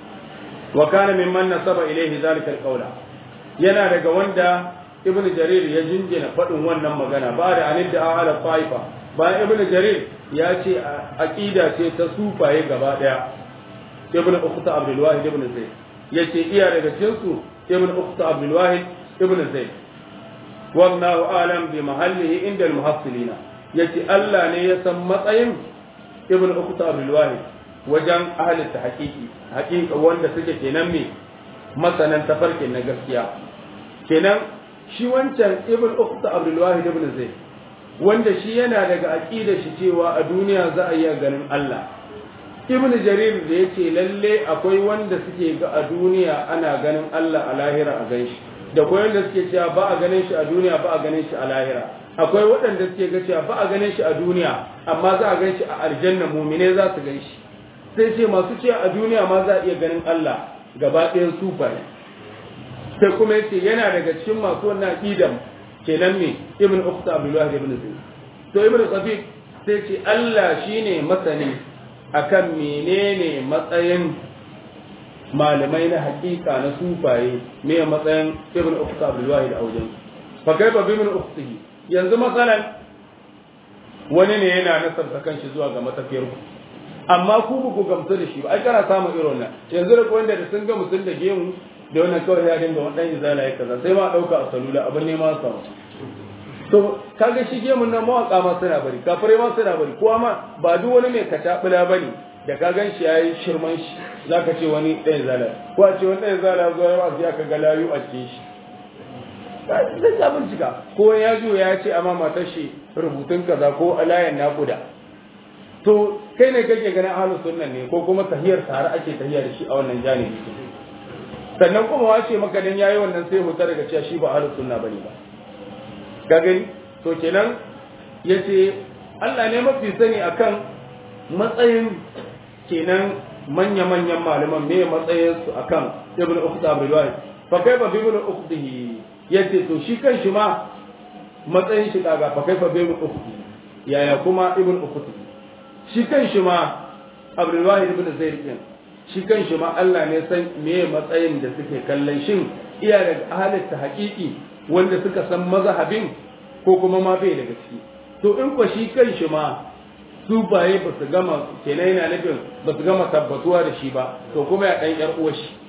S1: wa kana mimman nasaba ilayhi zalika alqawla yana daga wanda ibnu jarir ya jinjina faɗin wannan magana ba da anid da ala taifa bayan ibnu jarir ya ce aqida ce ta sufaye gaba daya ibnu ukhta abdul wahid ibn zaid yace iya daga cikin su ibnu ukhta abdul wahid ibn zaid wallahu alam bi mahallihi inda al muhassilina yace Allah ne ya san matsayin ibnu ukhta abdul wahid wajen ahli tahqiqi haqiqa wanda suke kenan me masanan tafarkin na gaskiya kenan shi wancan ibn ukhta abdul wahid ibn zaid wanda shi yana daga aqidar shi cewa a duniya za a iya ganin Allah ibn jarir da yace lalle akwai wanda suke ga a duniya ana ganin Allah a lahira a ganshi da akwai wanda suke cewa ba a ganin shi a duniya ba a ganin shi a lahira akwai waɗanda suke ga cewa ba a ganin shi a duniya amma za a gan shi a aljanna mumine za su gan shi sai ce masu cewa a duniya ma za a iya ganin Allah gaba ɗayan sufaye sai kuma yace yana daga cikin masu wannan aqidan kenan ne ibn ukhta abdullah ibn zayd to ibn qabil sai ce Allah shine masani akan menene matsayin malamai na hakika na sufaye me matsayin ibn ukhta abdullah da aujan fa kaifa bi ibn ukhtihi yanzu masalan wani ne yana nasarta kanshi zuwa ga matafiyar ku amma ku ba ku gamsu da shi ba ai kana samun irin wannan yanzu da wanda da sun ga mutum da gemu da wannan kawai ya dinga wannan izala ya kaza sai ma dauka a salula abin ne ma samu to kaga shi gemun nan mawaka ma suna bari kafare ma suna bari kowa ma ba duk wani mai katabula bane da ka gan shi yayi shirman shi zaka ce wani ɗayan zala ko a ce wani ɗayan zala zo ya ka ga layu a cikin shi zai ta bincika ko ya zo ya ce amma matar shi rubutun kaza ko alayan nakuda to kai ne kake ganin ahlus sunnan ne ko kuma tahiyar tare ake tahiya da shi a wannan janibi sannan kuma wace maka dan yayi wannan sai huta daga cewa shi ba ahlus sunna bane ba ka gani to kenan yace Allah ne mafi sani akan matsayin kenan manya-manyan malaman me matsayin su akan ibnu ukhta abdullah fa kaifa bi ibnu ukhtihi yace to shi kan shi ma matsayin shi kaga fa kaifa bi ibnu ukhtihi yaya kuma ibnu ukhtihi shi kan shi ma abdullah ibn zaid din shi kan shi ma Allah ne san me matsayin da suke kallon shin iya daga ahalin ta haƙiƙi wanda suka san mazhabin ko kuma ma bai daga ciki to in ko shi kan shi ma su baye ba su gama kenan yana nufin ba su gama tabbatuwa da shi ba to kuma ya dan yar uwar shi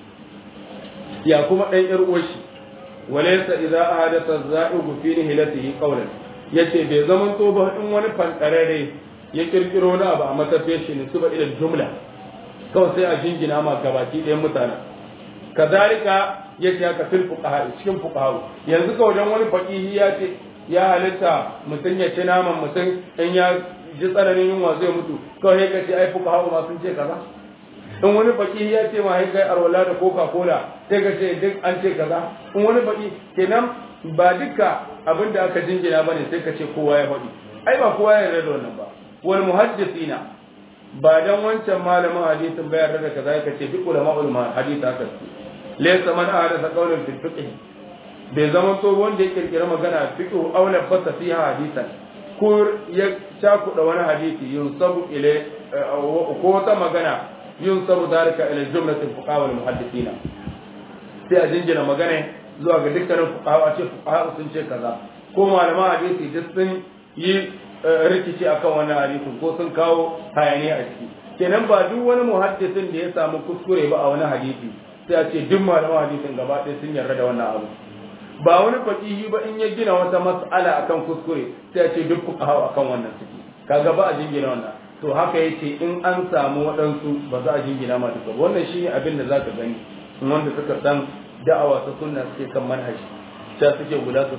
S1: ya kuma dan yar uwar shi walaysa idza ahadatha za'igu fi nihilatihi qawlan yace bai zaman to ba in wani fantarare ya kirkiro na abu a matafiyar shi ne su ba idan jumla kawai sai a jingina ma gabaki ɗayan mutane kazalika yace haka fil fuqaha cikin fuqaha yanzu kawai dan wani faqihi ya ce ya halitta mutum ya ci naman mutum in ya ji tsananin yunwa zai mutu kawai ya ce ai fuqaha ma sun ce kaza in wani faqihi ya ce ma ai kai arwala da coca cola sai ka ce duk an ce kaza in wani faqi kenan ba duka abin da aka jingina bane sai ka ce kowa ya faɗi ai ba kowa ya yarda da wannan ba wal muhaddisina ba dan wancan malamin hadisin bayar da kaza ka ce duk ulama'ul hadith haka laysa man ahdatha qawlan fi fiqh bai zama to wanda ya kirkira magana fiqh aw lafasa fiha hadisan ko ya cakuɗa wani hadisi yunsabu ila ko wata magana yunsabu dalika ila jumlatil fuqaha wal muhaddithina sai a jinjina magana zuwa ga dukkanin fuqaha a ce fuqaha sun ce kaza ko malaman hadisi duk sun yi rikici akan wannan hadisin ko sun kawo hayaniya a ciki kenan ba duk wani muhaddisin da ya samu kuskure ba a wani hadisi sai a ce duk malaman hadisin gaba ɗaya sun yarda da wannan abu ba wani faqihi ba in ya gina wata mas'ala akan kuskure sai a ce duk fuqaha akan wannan suke kaga ba a jingina wannan to haka yace in an samu waɗansu ba za a jingina ma duka wannan shine abin da zaka gani wanda suka san da'awa ta sunna suke kan manhaji sai suke gulatu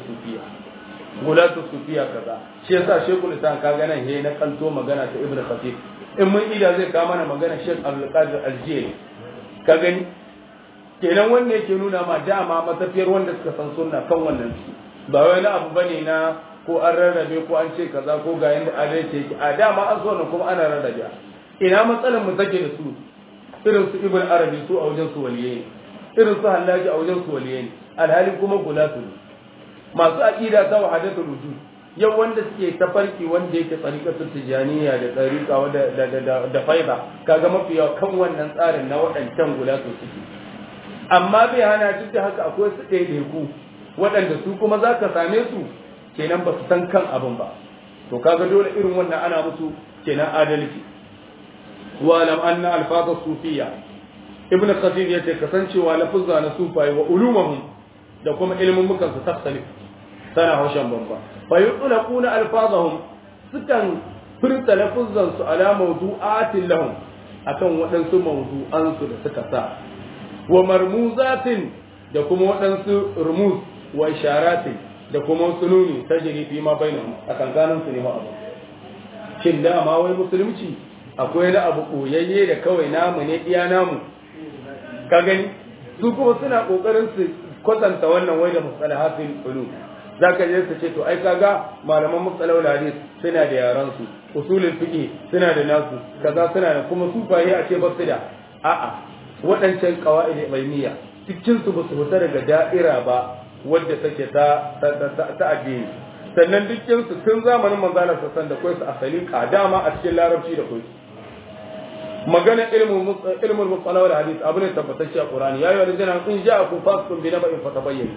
S1: sufiya kaza shi yasa shekul islam ka gana he na kalto magana ta ibnu khatib in mun ida zai ka mana magana shek abdul qadir al-jili ka gani kenan wannan yake nuna ma dama matafiyar wanda suka san sunna kan wannan ba wai na abu bane na ko an rarrabe ko an ce kaza ko ga yanda adalci yake a dama an so ne kuma ana rarrabe ina matsalan mu take da su irin su ibn arabi su a wajen su waliye irin su hallaji a wajen su waliye alhali kuma gulatu masu aqida ta wahdatul wujud yau wanda suke tafarki wanda yake tsarikatul tijaniya da tsarika da faida kaga mafi yawa kan wannan tsarin na waɗancan gulatu suke amma bai hana duk da haka akwai su ɗaiɗaiku waɗanda su kuma za ka same su kenan ba su san kan abin ba to kaga dole irin wannan ana musu kenan adalci wa lam anna alfaza sufiya ibnu qasim yace kasancewa lafuzza na sufai wa ulumuhum da kuma ilmin mukan su tafsali sana haushan bamba fa yutlaquna alfazahum sukan furta lafuzzan su ala mawdu'atin lahum akan waɗansu mawdu'an su da suka sa wa marmuzatin da kuma waɗansu rumuz wa isharatin da kuma sununi tajri fi ma bainahum akan ganin su ne ma abu shin da ma wai musulunci akwai da abu koyayye da kawai namu ne iya namu ka gani su kuma suna kokarin su kwatanta wannan wai da musalahatul ulum zaka je su ce to ai kaga malaman musalahul hadis suna da yaran su usulul fiqh suna da nasu kaza suna da kuma sufaye a ce ba su da a'a waɗancan qawaid ilmiya cikin su ba su fita daga da'ira ba wadda take ta addini sannan dukkan su tun zamanin manzalar sassan da kai su asali kadama a cikin larabci da kai magana ilmul musalah wal hadith abu ne tabbatacce a qur'ani ya yi wani jana in ja'akum fasiqun bi naba'in fatabayyanu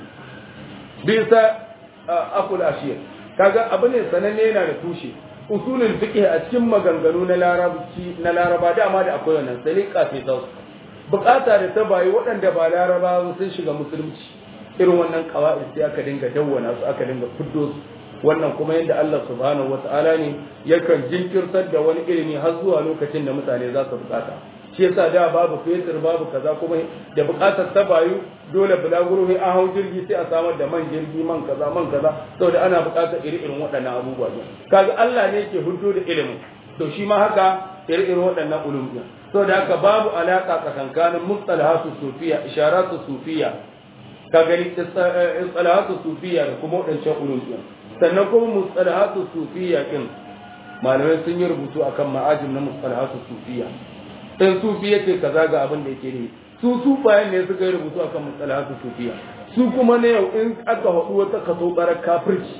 S1: bisa akul ashir kaga abu ne sananne yana da tushe usulul fiqh a cikin maganganu na laraba dama da akwai wannan salika sai ta bukata da ta bayi waɗanda ba laraba sun shiga musulunci irin wannan qawaid sai aka dinga dawwana su aka dinga fiddo su wannan kuma yadda Allah subhanahu wata'ala ne yakan jinkirtar da wani ilimi har zuwa lokacin da mutane za su bukata shi yasa da babu fetur babu kaza kuma da bukatar ta bayu dole bulaguro ne an hau jirgi sai a samar da man jirgi man kaza saboda ana bukatar irin waɗannan abubuwa kaga Allah ne yake hudo da ilimin to shi ma haka irin waɗannan ulum saboda haka babu alaka tsakankanin mustalahatu sufiya isharatu sufiya ka gani mustalahatu sufiya da kuma waɗancan ulum sannan kuma mustalahatu sufiya din malamai sun yi rubutu akan ma'ajin na mustalahatu sufiya in sufi yake kaza ga abin da yake ne su sufayen ne suka yi rubutu akan mustalahatu sufiya su kuma ne yau in aka haɗu wata kaso barar kafirci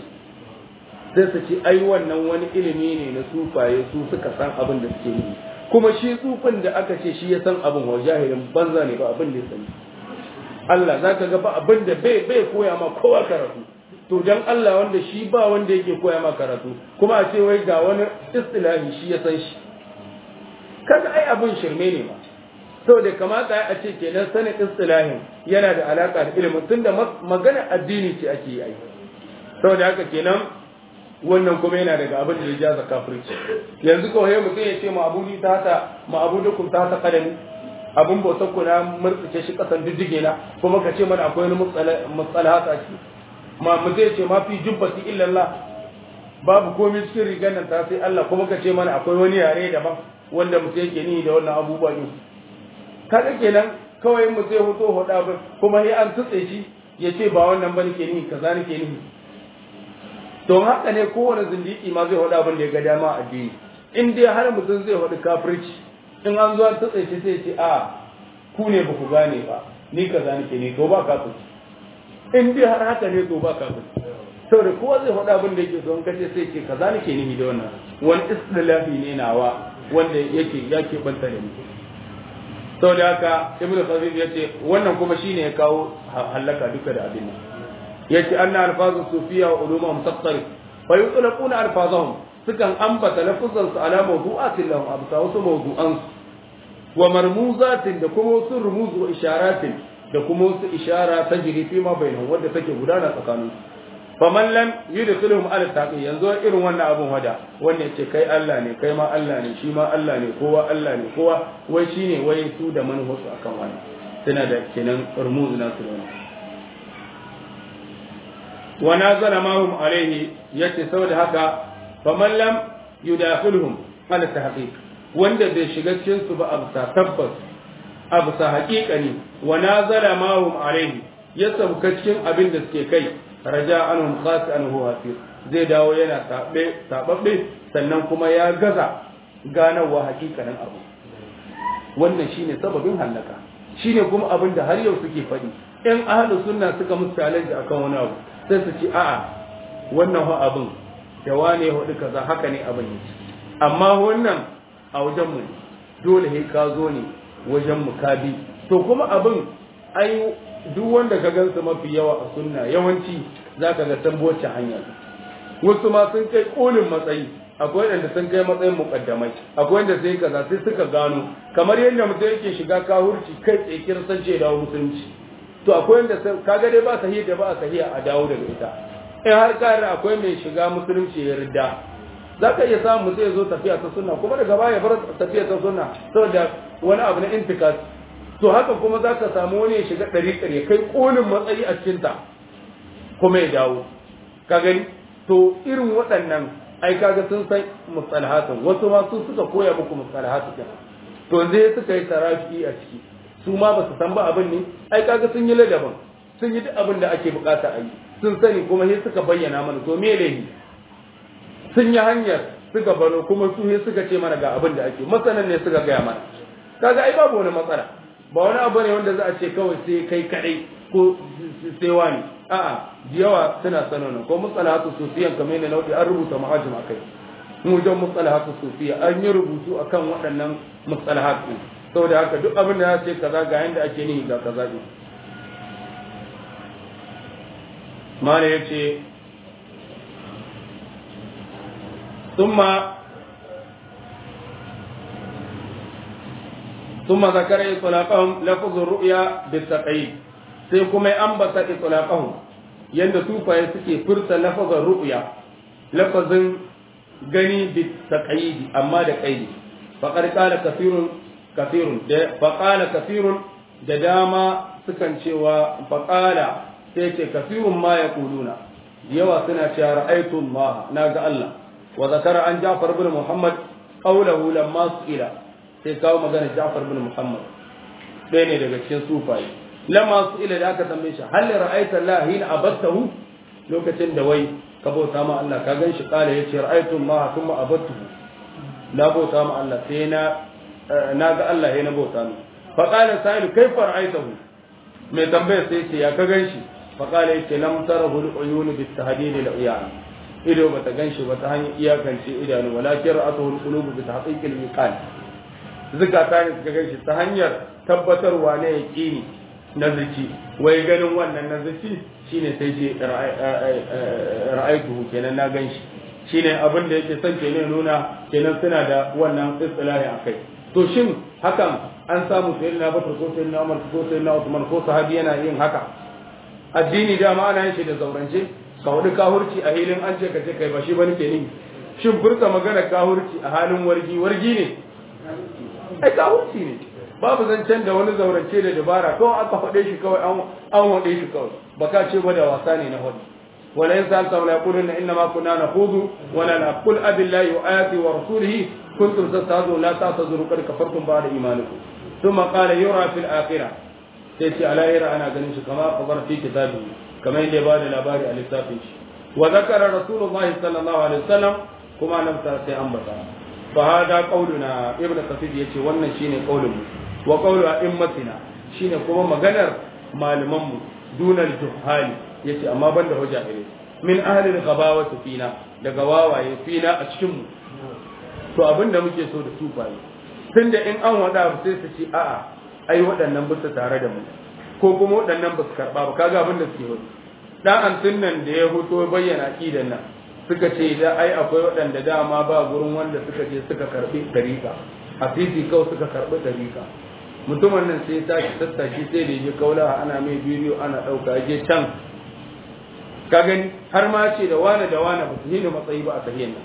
S1: sai su ce ai wannan wani ilimi ne na sufaye su suka san abin da suke yi kuma shi tsufin da aka ce shi ya san abin wa jahilin banza ne ba abin da ya sani Allah zaka ga ba abin da bai koya ma kowa karatu to dan Allah wanda shi ba wanda yake koya ma karatu kuma a ce wai ga wani istilahi shi ya san shi kaga ai abin shirme ne ma saboda kamata a ce kenan sanin istilahin yana da alaka da ilimin tunda magana addini ce ake yi ai saboda haka kenan wannan kuma yana daga abin da ya jaza kafirci yanzu kawai mutum ya ce ma'abudukum ta ta kadami abin bautar ku na murtsace shi kasan diddige na kuma ka ce mana akwai wani mutsalahat a ciki ma mu zai ce ma fi jubbati illa Allah babu komai cikin rigar nan ta sai Allah kuma ka ce mana akwai wani yare daban wanda mutum yake ni da wannan abubuwa ne kaga kenan kawai mu zai hoto hoda ba kuma sai an tutse shi ya ce ba wannan ba nake ni kaza nake ni don haka ne kowane zindiki ma zai hoda abin da ya ga dama a addini in dai har mutum zai faɗi kafirci in an zo ta tsaye sai ce a ku ne ba ku gane ba ni kaza nake ne to ba kafirci in dai har haka ne to ba kafirci saboda kowa zai faɗa abin da yake so in kace sai ce kaza nake nihi da wannan wani istilahi ne nawa wanda yake banta da ni saboda haka ibn Khafif yace wannan kuma shine ya kawo halaka duka da abin nan yace anna alfazu sufiya wa ulumuhum taqtarif fa yutlaquna alfazahum sukan ambata lafuzan su ala mawdu'atin lahum abta wasu mawdu'an wa marmuzatin da kuma wasu rumuzu wa isharatin da kuma wasu ishara tajri fi ma bainahum wanda take gudana tsakanin faman lam yudkhiluhum ala taqi yanzu irin wannan abun wada wanda yace kai Allah ne kai ma Allah ne shi ma Allah ne kowa Allah ne kowa wai shine wai su da manhusu akan wannan suna da kenan rumuzu na su ne wa nazala ma hum alaihi yace saboda haka faman lam yudakhiluhum ala tahqiq wanda bai shiga cikin su ba absa tabbas absa haqiqani wa nazala ma hum alaihi ya sauka cikin abin da suke kai raja anhum khasi'an huwa hasir zai dawo yana tababbe sannan kuma ya gaza ganawa haqiqanin abu wannan shine sababin halaka shine kuma abin da har yau suke faɗi in ahlus sunna suka musu challenge akan wani abu sai su ci a'a wannan ho abin da wane ya hudu kaza haka ne abin yake amma wannan a wajen mu dole sai ka zo ne wajen mu ka bi to kuma abin ai duk wanda ka gansu mafi yawa a sunna yawanci zaka ga tamboci hanya wasu ma sun kai kolin matsayi akwai wanda sun kai matsayin mukaddamai akwai wanda sai kaza sai suka gano kamar yadda mutum yake shiga kahurci kai tsaye kirsan ce dawo musulunci to akwai wanda kaga dai ba sahiha da ba sahiha a dawo daga ita in har kare akwai mai shiga musulunci ya ridda zaka iya samu sai zo tafiya ta sunna kuma daga baya bar tafiya ta sunna saboda wani abu na intikas to haka kuma zaka samu wani ya shiga ɗari ya kai kolin matsayi a cikin ta kuma ya dawo ka gani to irin waɗannan ai kaga sun san mustalahatun wasu ma su suka koya muku mustalahatun to zai suka yi tarafi a ciki su ma ba su san ba abin ne ai kaga sun yi ladaban sun yi duk abin da ake bukata a yi sun sani kuma sai suka bayyana mana to me laifi sun yi hanyar suka bano kuma su sai suka ce mana ga abin da ake masanan ne suka gaya mana kaga ai babu wani matsala ba wani abu ne wanda za a ce kawai sai kai kadai ko sai wani a'a yawa suna sanona ko mustalahatu sufiyan kamar ne nau'i an rubuta muhajim akai mu jan mustalahatu sufiya an yi rubutu akan waɗannan mustalahatu saboda haka duk abin da ya ce kaza ga yanda ake nihi ga kaza ne mala yace ثم ذكر إطلاقهم لفظ الرؤيا بالتقييد sai kuma ya ambata itlaqahum yanda sufaye suke furta lafazin ru'ya lafazin gani bi taqyid amma da qaidi faqad qala kathirun da dama sukan cewa faqala sai ce kathirun ma yaquluna yawa suna cewa ra'aytu Allah naga Allah wa zakara an Ja'far ibn Muhammad qawluhu lamma su'ila sai kawo magana Ja'far ibn Muhammad ɗaya ne daga cikin sufaye lamma su'ila da aka tambaye shi hal ra'aita Allah hina abattahu lokacin da wai ka bauta ma Allah ka ganshi kala yace ra'aytu Allah thumma abattuhu na bauta ma Allah sai na ga Allah yana bauta ni fa qala sa'il kayfa ra'aytahu mai tambaye sai yace ya ka ganshi fa qala yace lam tarahu al-uyun bit-tahdid al-uyan ido bata ganshi ba ta hanyar iyakance idanu walakin ra'atuhu al-qulub bi tahqiq al-miqal zakata ne suka ganshi ta hanyar tabbatarwa ne yaqini na zuci wai ganin wannan na zuci shine sai ce ra'aytuhu kenan na ganshi shine abin da yake son kenan nuna kenan suna da wannan istilahi akai to shin hakan an samu sayyidina Bakar ko sayyidina Umar ko sayyidina Uthman ko sahabi yana yin haka addini da ma ana yin shi da zaurance ka wadi kahurci a hilin an ce ka ce kai ba shi bane ke ni shin furta magana kahurci a halin wargi ne ai kahurci ne babu zancen da wani zaurance da dabara kawai aka faɗe shi kawai an waɗe shi kawai baka ce ba da wasa ne na hudu wala in sa'alta la yaquluna inna ma kunna nakhudu wa la naqul abillahi wa ayati wa rasulihi kuntum tastahzu la ta'tazuru qad kafartum ba'da imanikum thumma qala yura fil akhirah sai ce ala yara ana ganin shi kama khabar fi kitabi kamar yadda ya bada labari a littafin shi wa zakara rasulullahi sallallahu alaihi wasallam kuma nan sai ambata fa hada qauluna ibn kasir yace wannan shine qaulun mu wa qaulu a'immatina shine kuma maganar malaman mu dunal juhali yace amma banda hujjahili min ahli al-ghabawati fina daga wawaye fina a cikin mu to abinda muke so da sufaye tunda in an wada sai su ce a'a ai waɗannan ba su tare da mu ko kuma waɗannan ba su karba ba kaga abinda suke wani dan antin nan da ya hoto bayyana aqidan nan suka ce da ai akwai waɗanda dama ba gurin wanda suka je suka karbi dariqa hafizi kawai suka karbi dariqa mutumin nan sai ta ki tattaki sai da je kaula ana mai bidiyo ana dauka je can ka gani har ma ce da wani ba su yi matsayi ba a sahihin nan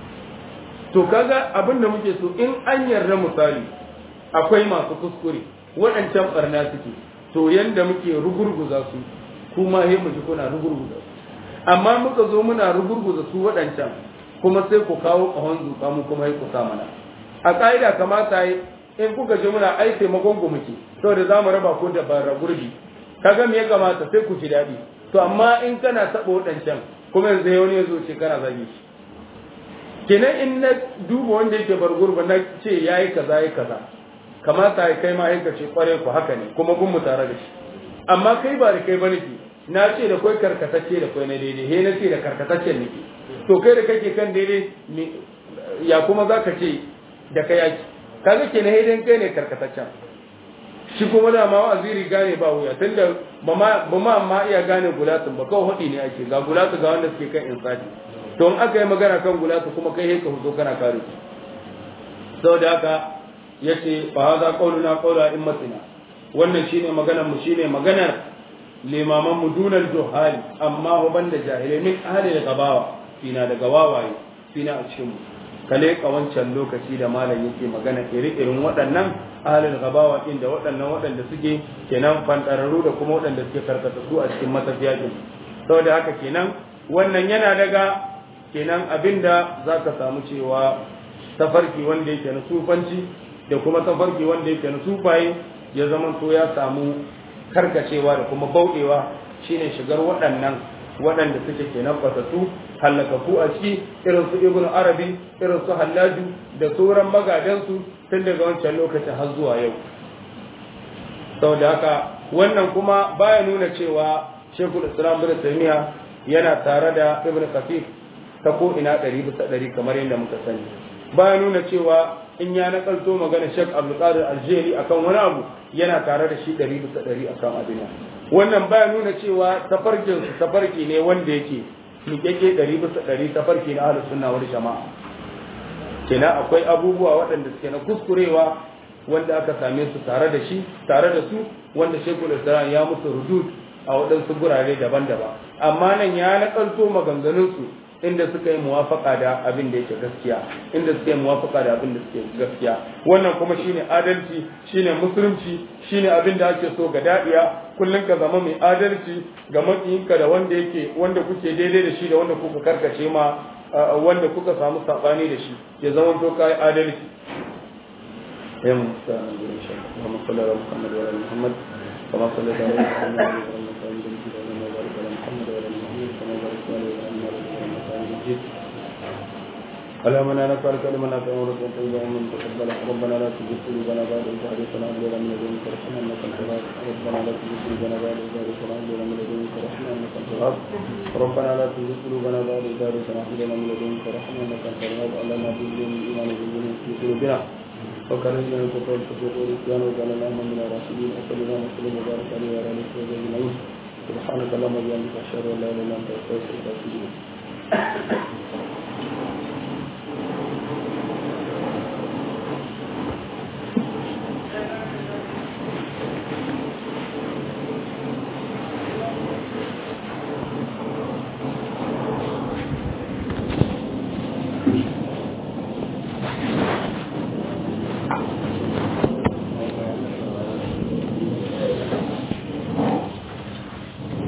S1: to kaga abin da muke so in an yarda misali akwai masu kuskure waɗancan barna suke to yanda muke rugurguza su kuma he mu ji kuna rugurguza su amma muka zo muna rugurguza su waɗancan kuma sai ku kawo ƙahon zuƙa mu kuma ku sa mana a ƙa'ida kamata yi in kuka ji muna ai taimakon ku muke saboda za mu raba ku da bara gurbi kaga me ya kamata sai ku ji daɗi to amma in kana taɓa waɗancan kuma yanzu wani ya zo ce kana zage shi kenan in na duba wanda yake bar gurba na ce yayi kaza yayi kaza kamata ya kai ma yanka ce kware ku haka ne kuma gun mu tare da shi amma kai ba da kai ba nake na ce da kai karkatacce da kai na daidai he na ce da karkataccen nake to kai da kake kan daidai ya kuma zaka ce da kai yaki kaga kenan he dan kai ne karkataccen shi kuma da ma waziri gane ba wuya tunda ba ma iya gane gulatun ba kawai hudi ne ake ga gulatu ga wanda suke kan insati to in aka yi magana kan gulatu kuma kai he ka huzo kana kare su saboda haka yace fa hada qauluna qaulu a'immatina wannan shine maganar mu shine maganar limaman mu dunal juhali amma hu banda jahilai min ahli da gabawa fina daga wawaye fina a cikin mu kale ka wancan lokaci da malam yake magana irin waɗannan ahli da gabawa din da waɗanda suke kenan fantararru da kuma waɗanda suke karkata su a cikin matafiya din saboda haka kenan wannan yana daga kenan abinda zaka samu cewa tafarki wanda yake na sufanci da kuma tafarki wanda yake na sufaye ya zama to ya samu karkacewa da kuma bauɗewa shine shigar waɗanda suke kenan fasatu hallakaku a ciki irin su ibn arabi irin su hallaju da sauran magadansu tun daga wancan lokacin har zuwa yau saboda haka wannan kuma baya nuna cewa shekul islam bin taymiya yana tare da ibn kathir ta ko ina 100% kamar yadda muka sani baya nuna cewa in ya nakalto magana Sheikh Abdul Qadir Al-Jili akan wani abu yana tare da shi 100% akan abin wannan baya nuna cewa tafarki ne wanda yake miƙeƙe 100% tafarki na Ahlus Sunna wal Jama'a kenan akwai abubuwa waɗanda suke na kuskurewa wanda aka same su tare da su wanda Sheikhul Islam ya musu rudud a waɗansu gurare daban-daban amma nan ya nakalto maganganun su inda suka yi muwafaka da abin da yake gaskiya wannan kuma shine adalci shine musulunci shine abin da ake so ga dadiya kullun ka zama mai adalci ga makiyinka da wanda kuke daidai da shi da wanda kuka karkace ma wanda kuka samu sabani da shi ya zama to kai adalci ayyuhum sallallahu alaihi Muhammad kama sallallahu alaihi wa sallam اللهم انا نسالك لمن نتعوذ بك من تقبل ربنا لا تزغ قلوبنا بعد إذ هديتنا وهب لنا من لدنك رحمة إنك أنت الوهاب ربنا لا تزغ قلوبنا بعد إذ هديتنا وهب لنا من لدنك رحمة إنك أنت الوهاب ربنا لا تزغ قلوبنا بعد إذ هديتنا وهب لنا من لدنك رحمة إنك أنت الوهاب اللهم اهدنا بالإيمان وزينا في قلوبنا وكرهنا الكفر والفسوق والعصيان وجعلنا من الراشدين وصلى الله وسلم وبارك عليه وعلى آله وصحبه أجمعين سبحانك اللهم وبحمدك أشهد أن لا إله إلا أنت أستغفرك وأتوب إليك